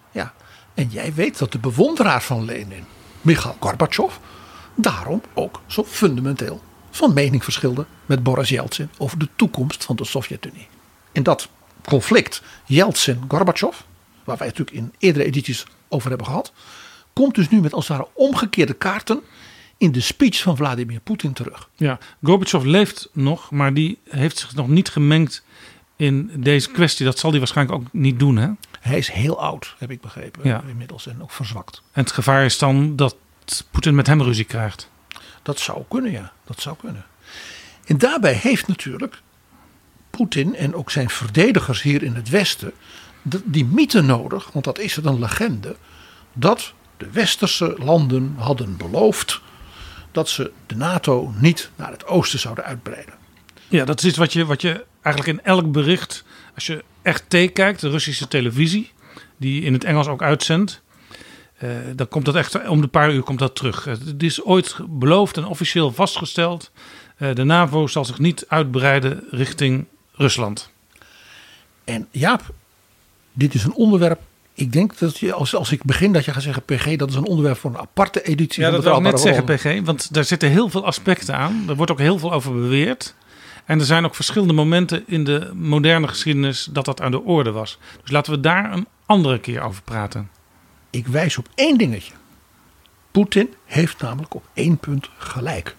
Ja, en jij weet dat de bewonderaar van Lenin, Michail Gorbachev, daarom ook zo fundamenteel van mening verschilde met Boris Yeltsin over de toekomst van de Sovjet-Unie. En dat conflict Yeltsin-Gorbachev, waar wij natuurlijk in eerdere edities over hebben gehad, komt dus nu met als het ware omgekeerde kaarten in de speech van Vladimir Poetin terug. Ja, Gorbachev leeft nog, maar die heeft zich nog niet gemengd in deze kwestie. Dat zal hij waarschijnlijk ook niet doen, hè? Hij is heel oud, heb ik begrepen, Ja. inmiddels en ook verzwakt. En het gevaar is dan dat Poetin met hem ruzie krijgt. Dat zou kunnen, ja. Dat zou kunnen. En daarbij heeft natuurlijk Poetin en ook zijn verdedigers hier in het Westen die mythe nodig, want dat is het een legende, dat de westerse landen hadden beloofd dat ze de NATO niet naar het oosten zouden uitbreiden. Ja, dat is iets wat je eigenlijk in elk bericht, als je RT kijkt, de Russische televisie, die in het Engels ook uitzendt, dan komt dat echt om de paar uur komt dat terug. Het is ooit beloofd en officieel vastgesteld. De NAVO zal zich niet uitbreiden richting Rusland. En Jaap, dit is een onderwerp. Ik denk dat je, als ik begin, dat je gaat zeggen, PG, dat is een onderwerp voor een aparte editie. Ja, van dat de wil ik net Betrouwbare zeggen, PG. Want daar zitten heel veel aspecten aan. Er wordt ook heel veel over beweerd. En er zijn ook verschillende momenten in de moderne geschiedenis dat aan de orde was. Dus laten we daar een andere keer over praten. Ik wijs op één dingetje. Poetin heeft namelijk op 1 punt gelijk.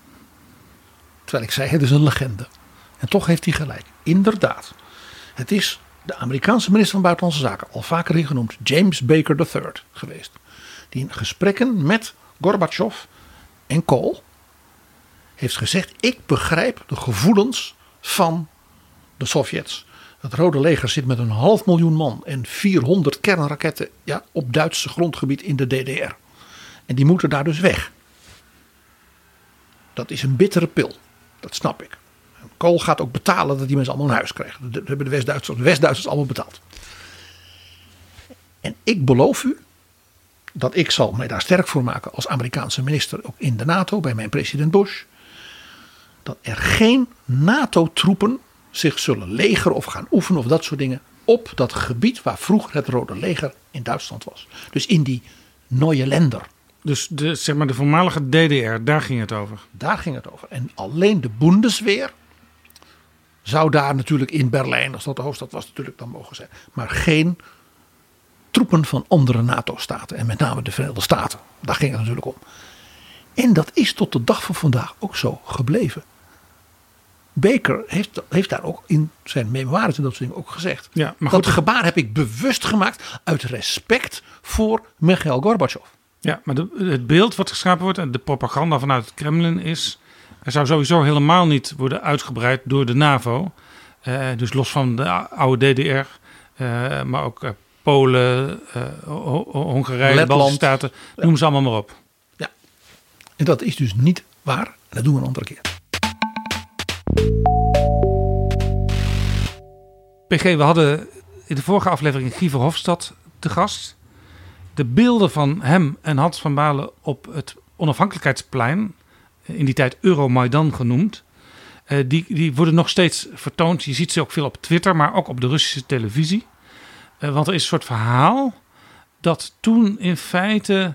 Terwijl ik zei, het is een legende. En toch heeft hij gelijk. Inderdaad. Het is de Amerikaanse minister van Buitenlandse Zaken, al vaker hier genoemd, James Baker III geweest. Die in gesprekken met Gorbachev en Kohl heeft gezegd, ik begrijp de gevoelens van de Sovjets. Het Rode Leger zit met 500.000 man en 400 kernraketten op Duitse grondgebied in de DDR. En die moeten daar dus weg. Dat is een bittere pil. Dat snap ik. Kohl gaat ook betalen dat die mensen allemaal een huis krijgen. Dat hebben de West-Duitsers allemaal betaald. En ik beloof u dat ik zal mij daar sterk voor maken als Amerikaanse minister ook in de NATO bij mijn president Bush. Dat er geen NATO-troepen zich zullen legeren of gaan oefenen of dat soort dingen op dat gebied waar vroeger het Rode Leger in Duitsland was. Dus in die Neue Länder. Dus de voormalige DDR, daar ging het over. Daar ging het over. En alleen de Bundeswehr zou daar natuurlijk in Berlijn, als dat de hoofdstad was, natuurlijk dan mogen zijn. Maar geen troepen van andere NATO-staten. En met name de Verenigde Staten. Daar ging het natuurlijk om. En dat is tot de dag van vandaag ook zo gebleven. Baker heeft daar ook in zijn memoires en dat soort dingen ook gezegd. Ja, maar dat goed, gebaar heb ik bewust gemaakt uit respect voor Michail Gorbachev. Ja, maar het beeld wat geschapen wordt en de propaganda vanuit het Kremlin is, er zou sowieso helemaal niet worden uitgebreid door de NAVO. Dus los van de oude DDR, maar ook Polen, Hongarije, de Baltische Staten, noem ze allemaal maar op. Ja, en dat is dus niet waar. En dat doen we een andere keer. PG, we hadden in de vorige aflevering Guy Verhofstadt te gast. De beelden van hem en Hans van Baalen op het onafhankelijkheidsplein, in die tijd Euromaidan genoemd, die worden nog steeds vertoond. Je ziet ze ook veel op Twitter, maar ook op de Russische televisie. Want er is een soort verhaal dat toen in feite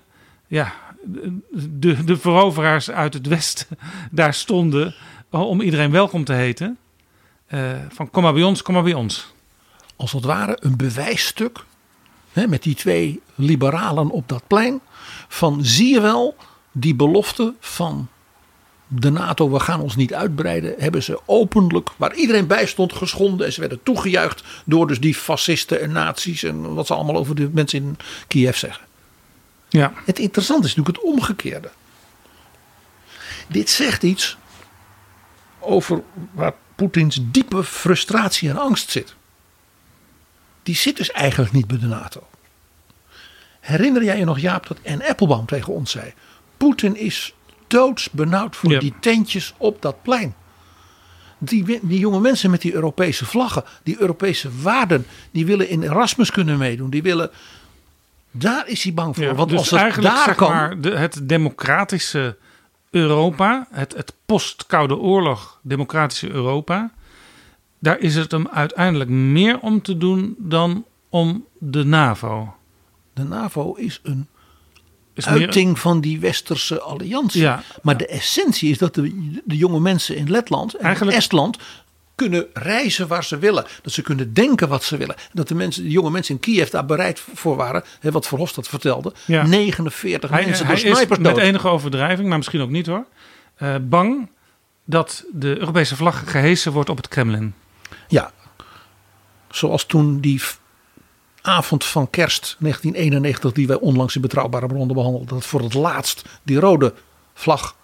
de veroveraars uit het Westen daar stonden om iedereen welkom te heten. Van kom maar bij ons, kom maar bij ons. Als het ware een bewijsstuk, met die 2 liberalen op dat plein, van zie je wel, die belofte van de NATO, we gaan ons niet uitbreiden, hebben ze openlijk, waar iedereen bij stond, geschonden. En ze werden toegejuicht door dus die fascisten en nazi's en wat ze allemaal over de mensen in Kiev zeggen. Ja. Het interessante is natuurlijk het omgekeerde. Dit zegt iets over waar Poetins diepe frustratie en angst zit. Die zit dus eigenlijk niet bij de NATO. Herinner jij je nog, Jaap, dat Anne Applebaum tegen ons zei: Poetin is doodsbenauwd voor die tentjes op dat plein. Die jonge mensen met die Europese vlaggen, die Europese waarden, die willen in Erasmus kunnen meedoen. Die willen. Daar is hij bang voor. Ja, want dus als het eigenlijk daar zeg kan. maar het democratische Europa, het post-Koude Oorlog democratische Europa, daar is het hem uiteindelijk meer om te doen dan om de NAVO. De NAVO is een uiting van die westerse alliantie. Ja. Maar de essentie is dat de jonge mensen in Letland en Estland kunnen reizen waar ze willen. Dat ze kunnen denken wat ze willen. Dat de jonge mensen in Kiev daar bereid voor waren. Wat Verhofstadt vertelde. Ja. 49 mensen door snipers dood. Met enige overdrijving, maar misschien ook niet hoor. Bang dat de Europese vlag gehesen wordt op het Kremlin. Ja. Zoals toen die avond van kerst 1991 die wij onlangs in Betrouwbare Bronnen behandelden. Dat voor het laatst die rode vlag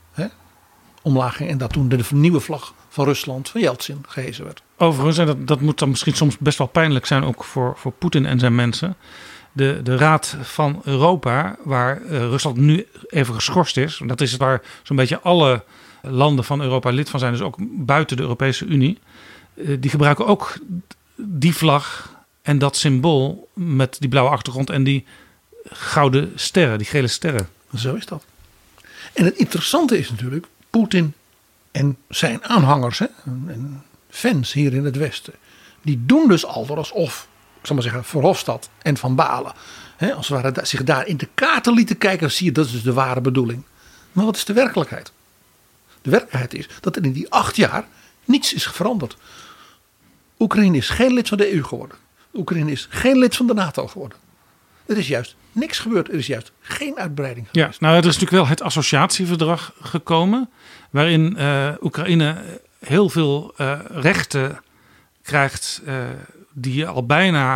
omlaag ging. En dat toen de nieuwe vlag van Rusland van Yeltsin gehezen werd. Overigens, en dat moet dan misschien soms best wel pijnlijk zijn ook voor Poetin en zijn mensen. De Raad van Europa, waar Rusland nu even geschorst is. Dat is het waar zo'n beetje alle landen van Europa lid van zijn. Dus ook buiten de Europese Unie. Die gebruiken ook die vlag en dat symbool met die blauwe achtergrond en die gouden sterren, die gele sterren. Zo is dat. En het interessante is natuurlijk, Poetin en zijn aanhangers en fans hier in het Westen, die doen dus altijd alsof, ik zal maar zeggen, Verhofstadt en Van Balen, als het ware zich daar in de kaarten lieten kijken, zie je dat is dus de ware bedoeling. Maar wat is de werkelijkheid? De werkelijkheid is dat er in die 8 jaar niets is veranderd. Oekraïne is geen lid van de EU geworden. Oekraïne is geen lid van de NATO geworden. Er is juist niks gebeurd. Er is juist geen uitbreiding geweest. Ja, nou, er is natuurlijk wel het associatieverdrag gekomen. Waarin Oekraïne heel veel rechten krijgt die al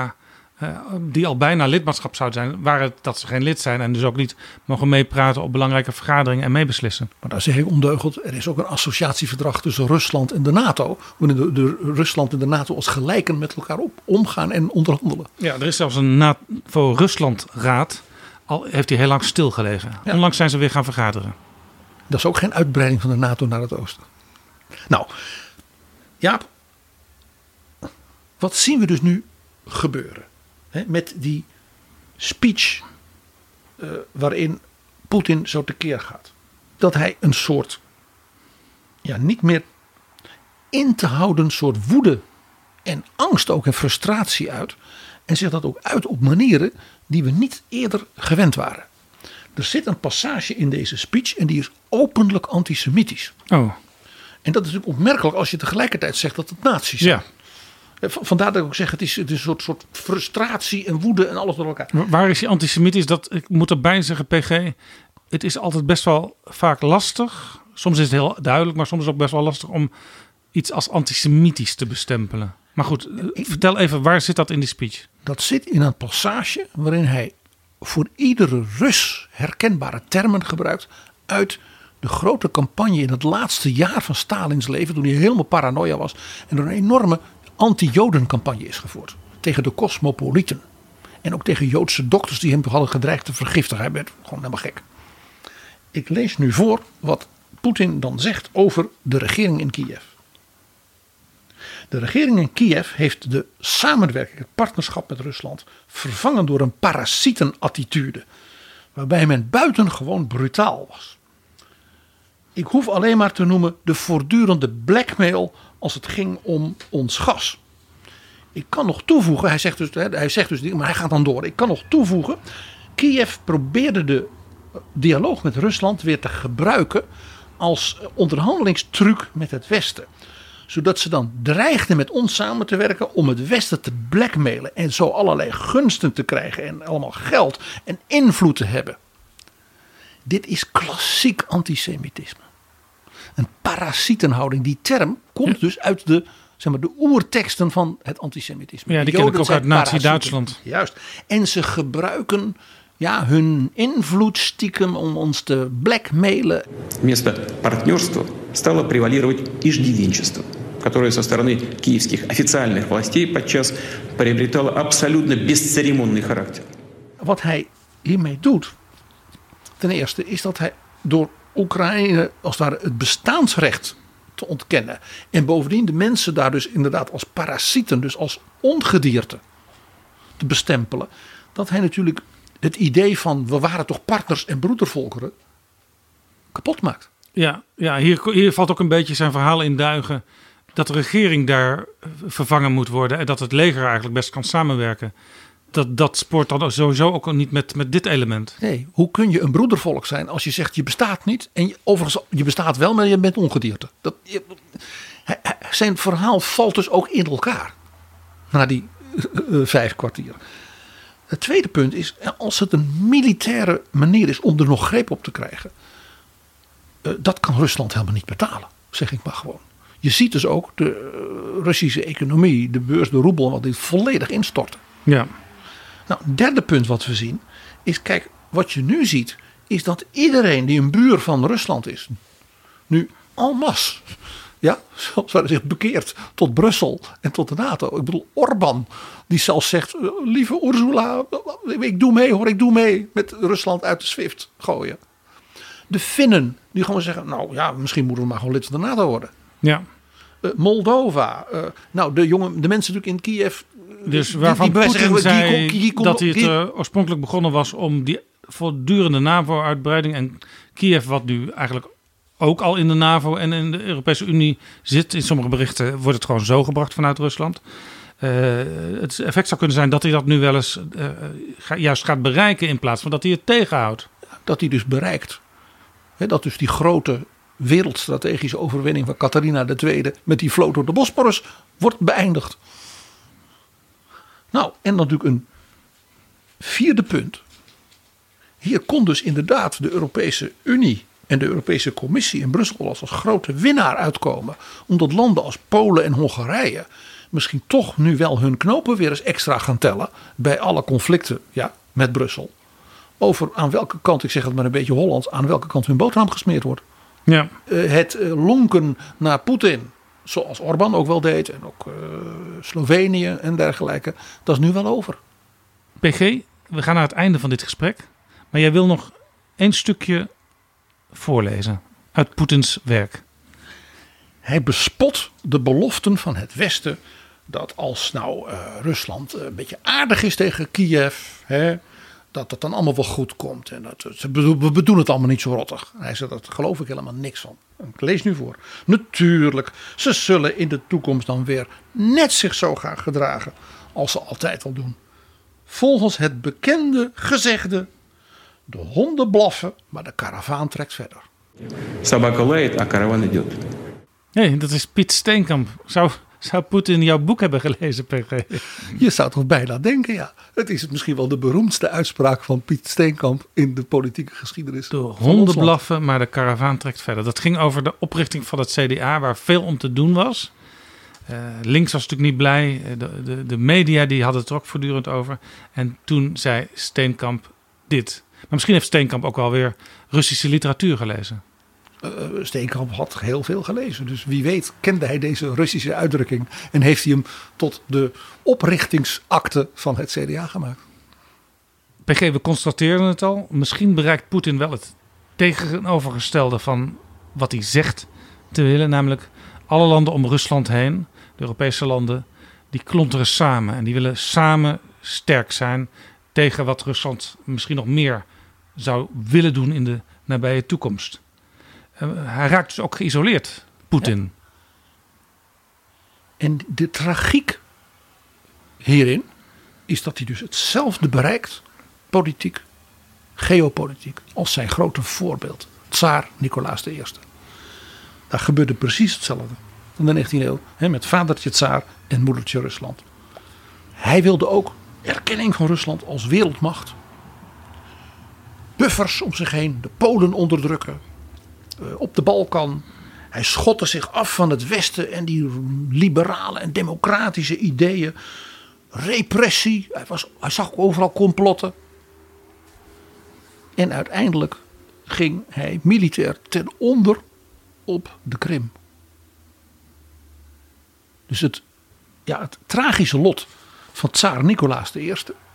bijna lidmaatschap zouden zijn. Waar het dat ze geen lid zijn en dus ook niet mogen meepraten op belangrijke vergaderingen en meebeslissen. Maar daar zeg ik ondeugend. Er is ook een associatieverdrag tussen Rusland en de NATO. Waarin de Rusland en de NATO als gelijken met elkaar omgaan en onderhandelen. Ja, er is zelfs een NAVO-Rusland-raad. Al heeft die heel lang stilgelegen. Ja. Onlangs zijn ze weer gaan vergaderen. Dat is ook geen uitbreiding van de NATO naar het oosten. Nou, Jaap. Wat zien we dus nu gebeuren? Met die speech waarin Poetin zo tekeer gaat. Dat hij een soort, niet meer in te houden soort woede en angst ook en frustratie uit. En zich dat ook uit op manieren die we niet eerder gewend waren. Er zit een passage in deze speech en die is openlijk antisemitisch. Oh. En dat is natuurlijk opmerkelijk als je tegelijkertijd zegt dat het nazi's zijn. Ja. Vandaar dat ik ook zeg, het is een soort frustratie en woede en alles door elkaar. Waar is die antisemitisch? Ik moet erbij zeggen, PG. Het is altijd best wel vaak lastig. Soms is het heel duidelijk, maar soms is het ook best wel lastig om iets als antisemitisch te bestempelen. Maar goed, vertel even, waar zit dat in die speech? Dat zit in een passage waarin hij voor iedere Rus herkenbare termen gebruikt uit de grote campagne in het laatste jaar van Stalins leven, toen hij helemaal paranoia was en er een enorme anti-Joden-campagne is gevoerd. Tegen de cosmopolieten. En ook tegen Joodse dokters die hem hadden gedreigd te vergiftigen. Hij werd gewoon helemaal gek. Ik lees nu voor wat Poetin dan zegt over de regering in Kiev. De regering in Kiev heeft de samenwerking, het partnerschap met Rusland vervangen door een parasietenattitude. Waarbij men buitengewoon brutaal was. Ik hoef alleen maar te noemen de voortdurende blackmail als het ging om ons gas. Ik kan nog toevoegen, hij zegt dus, maar hij gaat dan door. Ik kan nog toevoegen, Kiev probeerde de dialoog met Rusland weer te gebruiken als onderhandelingstruc met het Westen. Zodat ze dan dreigden met ons samen te werken om het Westen te blackmailen en zo allerlei gunsten te krijgen en allemaal geld en invloed te hebben. Dit is klassiek antisemitisme. Een parasietenhouding. Die term komt dus uit de oerteksten van het antisemitisme. Ja, die ken ik ook uit Nazi-Duitsland. Juist. En ze gebruiken hun invloed stiekem om ons te blackmailen. Вместо партнерства стало превалировать иждивенчество, которое со стороны киевских официальных властей подчас приобретало абсолютно бесцеремонный характер. Wat hij hiermee doet, ten eerste, is dat hij door Oekraïne als het ware het bestaansrecht te ontkennen. En bovendien de mensen daar dus inderdaad als parasieten, dus als ongedierte te bestempelen. Dat hij natuurlijk het idee van we waren toch partners en broedervolkeren kapot maakt. Ja, hier valt ook een beetje zijn verhaal in duigen. Dat de regering daar vervangen moet worden. En dat het leger eigenlijk best kan samenwerken dat spoort dan sowieso ook niet met dit element. Nee, hoe kun je een broedervolk zijn als je zegt je bestaat niet en overigens je bestaat wel, maar je bent ongedierte. Zijn verhaal valt dus ook in elkaar na die 5 kwartier. Het tweede punt is, als het een militaire manier is om er nog greep op te krijgen, dat kan Rusland helemaal niet betalen, zeg ik maar gewoon. Je ziet dus ook de Russische economie, de beurs, de roebel, wat die volledig instorten. Ja. Nou, het derde punt wat we zien is, kijk, wat je nu ziet is dat iedereen die een buur van Rusland is, nu en masse, ja, zoals hij zich bekeert tot Brussel en tot de NATO. Ik bedoel, Orbán, die zelfs zegt, lieve Ursula, ik doe mee hoor, ik doe mee met Rusland uit de SWIFT gooien. De Finnen, die gewoon zeggen, nou ja, misschien moeten we maar gewoon lid van de NATO worden. Ja. Moldova, nou de mensen natuurlijk in Kiev. Dus waarvan Poetin zei dat hij het oorspronkelijk begonnen was om die voortdurende NAVO-uitbreiding en Kiev, wat nu eigenlijk ook al in de NAVO en in de Europese Unie zit. In sommige berichten wordt het gewoon zo gebracht vanuit Rusland. Het effect zou kunnen zijn dat hij dat nu wel eens juist gaat bereiken in plaats van dat hij het tegenhoudt. Dat hij dus bereikt. Dat dus die grote wereldstrategische overwinning van Catharina II met die vloot door de Bosporus wordt beëindigd. Nou, en natuurlijk een vierde punt. Hier kon dus inderdaad de Europese Unie en de Europese Commissie in Brussel als grote winnaar uitkomen. Omdat landen als Polen en Hongarije misschien toch nu wel hun knopen weer eens extra gaan tellen bij alle conflicten met Brussel. Over aan welke kant, ik zeg het maar een beetje Hollands, aan welke kant hun boterham gesmeerd wordt. Ja. Het lonken naar Poetin, zoals Orbán ook wel deed en ook Slovenië en dergelijke, dat is nu wel over. PG, we gaan naar het einde van dit gesprek. Maar jij wil nog 1 stukje voorlezen uit Poetins werk. Hij bespot de beloften van het Westen dat als Rusland een beetje aardig is tegen Kiev, dat het dan allemaal wel goed komt. En we doen het allemaal niet zo rottig. Hij zei, dat geloof ik helemaal niks van. Ik lees nu voor. Natuurlijk, ze zullen in de toekomst dan weer net zich zo gaan gedragen als ze altijd al doen. Volgens het bekende gezegde, de honden blaffen, maar de karavaan trekt verder. Собака лает, а караван идет. Nee, dat is Piet Steenkamp. Zou Poetin jouw boek hebben gelezen, PG? Je zou toch bijna denken, ja. Het is misschien wel de beroemdste uitspraak van Piet Steenkamp in de politieke geschiedenis. De honden blaffen, maar de karavaan trekt verder. Dat ging over de oprichting van het CDA, waar veel om te doen was. Links was natuurlijk niet blij. De media die hadden het er ook voortdurend over. En toen zei Steenkamp dit. Maar misschien heeft Steenkamp ook wel weer Russische literatuur gelezen. Steenkamp had heel veel gelezen. Dus wie weet kende hij deze Russische uitdrukking. En heeft hij hem tot de oprichtingsakte van het CDA gemaakt. PG, we constateren het al. Misschien bereikt Poetin wel het tegenovergestelde van wat hij zegt te willen. Namelijk alle landen om Rusland heen, de Europese landen, die klonteren samen. En die willen samen sterk zijn tegen wat Rusland misschien nog meer zou willen doen in de nabije toekomst. Hij raakt dus ook geïsoleerd, Poetin. Ja. En de tragiek hierin is dat hij dus hetzelfde bereikt, politiek, geopolitiek, als zijn grote voorbeeld, tsaar Nicolaas I. Daar gebeurde precies hetzelfde in de 19e eeuw, met vadertje tsaar en moedertje Rusland. Hij wilde ook erkenning van Rusland als wereldmacht. Buffers om zich heen, de Polen onderdrukken. Op de Balkan. Hij schotte zich af van het Westen en die liberale en democratische ideeën. Repressie. Hij zag overal complotten. En uiteindelijk ging hij militair ten onder op de Krim. Dus het tragische lot van tsaar Nicolaas I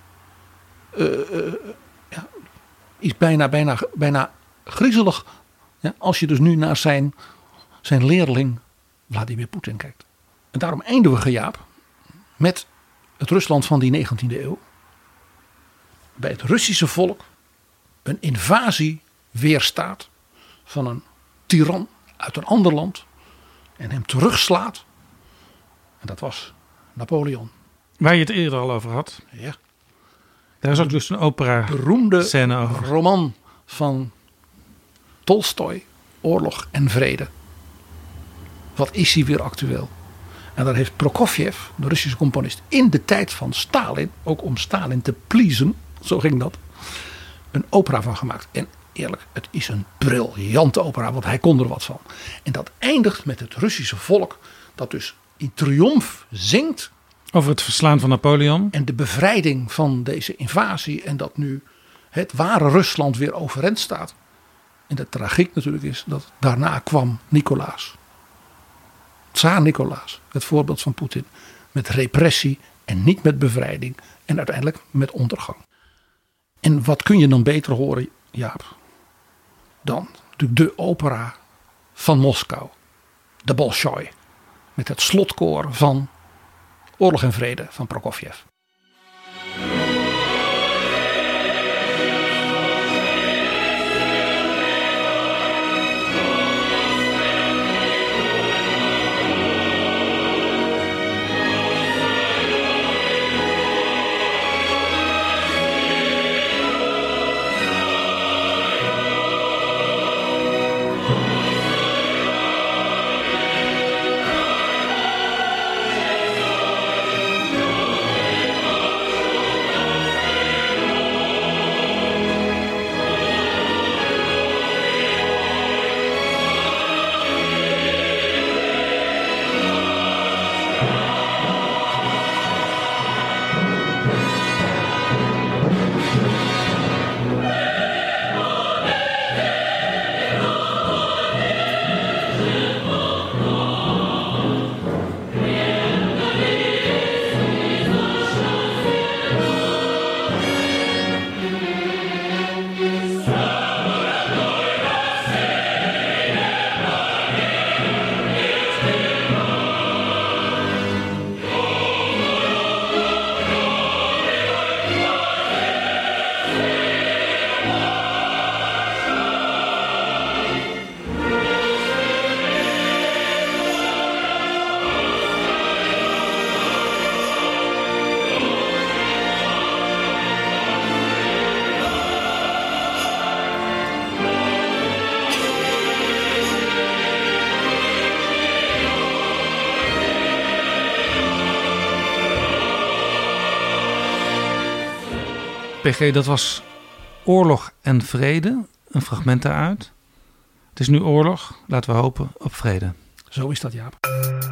is bijna griezelig. Ja, als je dus nu naar zijn leerling Vladimir Poetin kijkt. En daarom eindigen we, Jaap, met het Rusland van die 19e eeuw. Bij het Russische volk een invasie weerstaat van een tiran uit een ander land. En hem terugslaat. En dat was Napoleon. Waar je het eerder al over had. Ja. Daar is ook dus een opera beroemde scène over. roman van Tolstoj, Oorlog en Vrede. Wat is hij weer actueel? En daar heeft Prokofjev, de Russische componist, in de tijd van Stalin, ook om Stalin te pleasen, zo ging dat, een opera van gemaakt. En eerlijk, het is een briljante opera, want hij kon er wat van. En dat eindigt met het Russische volk, dat dus in triomf zingt. Over het verslaan van Napoleon. En de bevrijding van deze invasie. En dat nu het ware Rusland weer overeind staat. En de tragiek natuurlijk is dat daarna kwam Nicolaas. Tsaar Nicolaas, het voorbeeld van Poetin. Met repressie en niet met bevrijding. En uiteindelijk met ondergang. En wat kun je dan beter horen, Jaap, dan de opera van Moskou. De Bolshoi. Met het slotkoor van Oorlog en Vrede van Prokofjev. PG, dat was Oorlog en Vrede. Een fragment daaruit. Het is nu oorlog. Laten we hopen op vrede. Zo is dat, Jaap.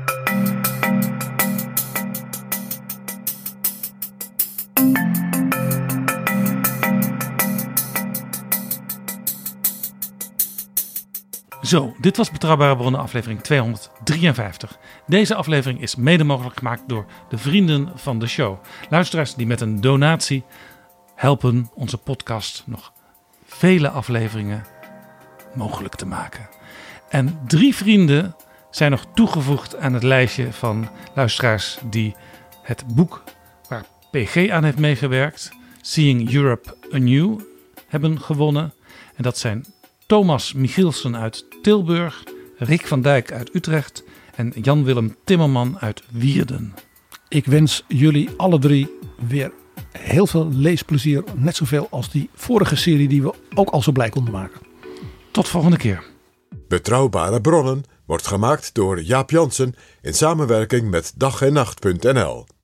Zo, dit was Betrouwbare Bronnen aflevering 253. Deze aflevering is mede mogelijk gemaakt door de vrienden van de show. Luisteraars die met een donatie helpen onze podcast nog vele afleveringen mogelijk te maken. En 3 vrienden zijn nog toegevoegd aan het lijstje van luisteraars die het boek waar PG aan heeft meegewerkt, Seeing Europe Anew, hebben gewonnen. En dat zijn Thomas Michielsen uit Tilburg, Rick van Dijk uit Utrecht en Jan-Willem Timmerman uit Wierden. Ik wens jullie alle 3 weer heel veel leesplezier. Net zoveel als die vorige serie die we ook al zo blij konden maken. Tot volgende keer. Betrouwbare Bronnen wordt gemaakt door Jaap Jansen in samenwerking met dag-en-nacht.nl.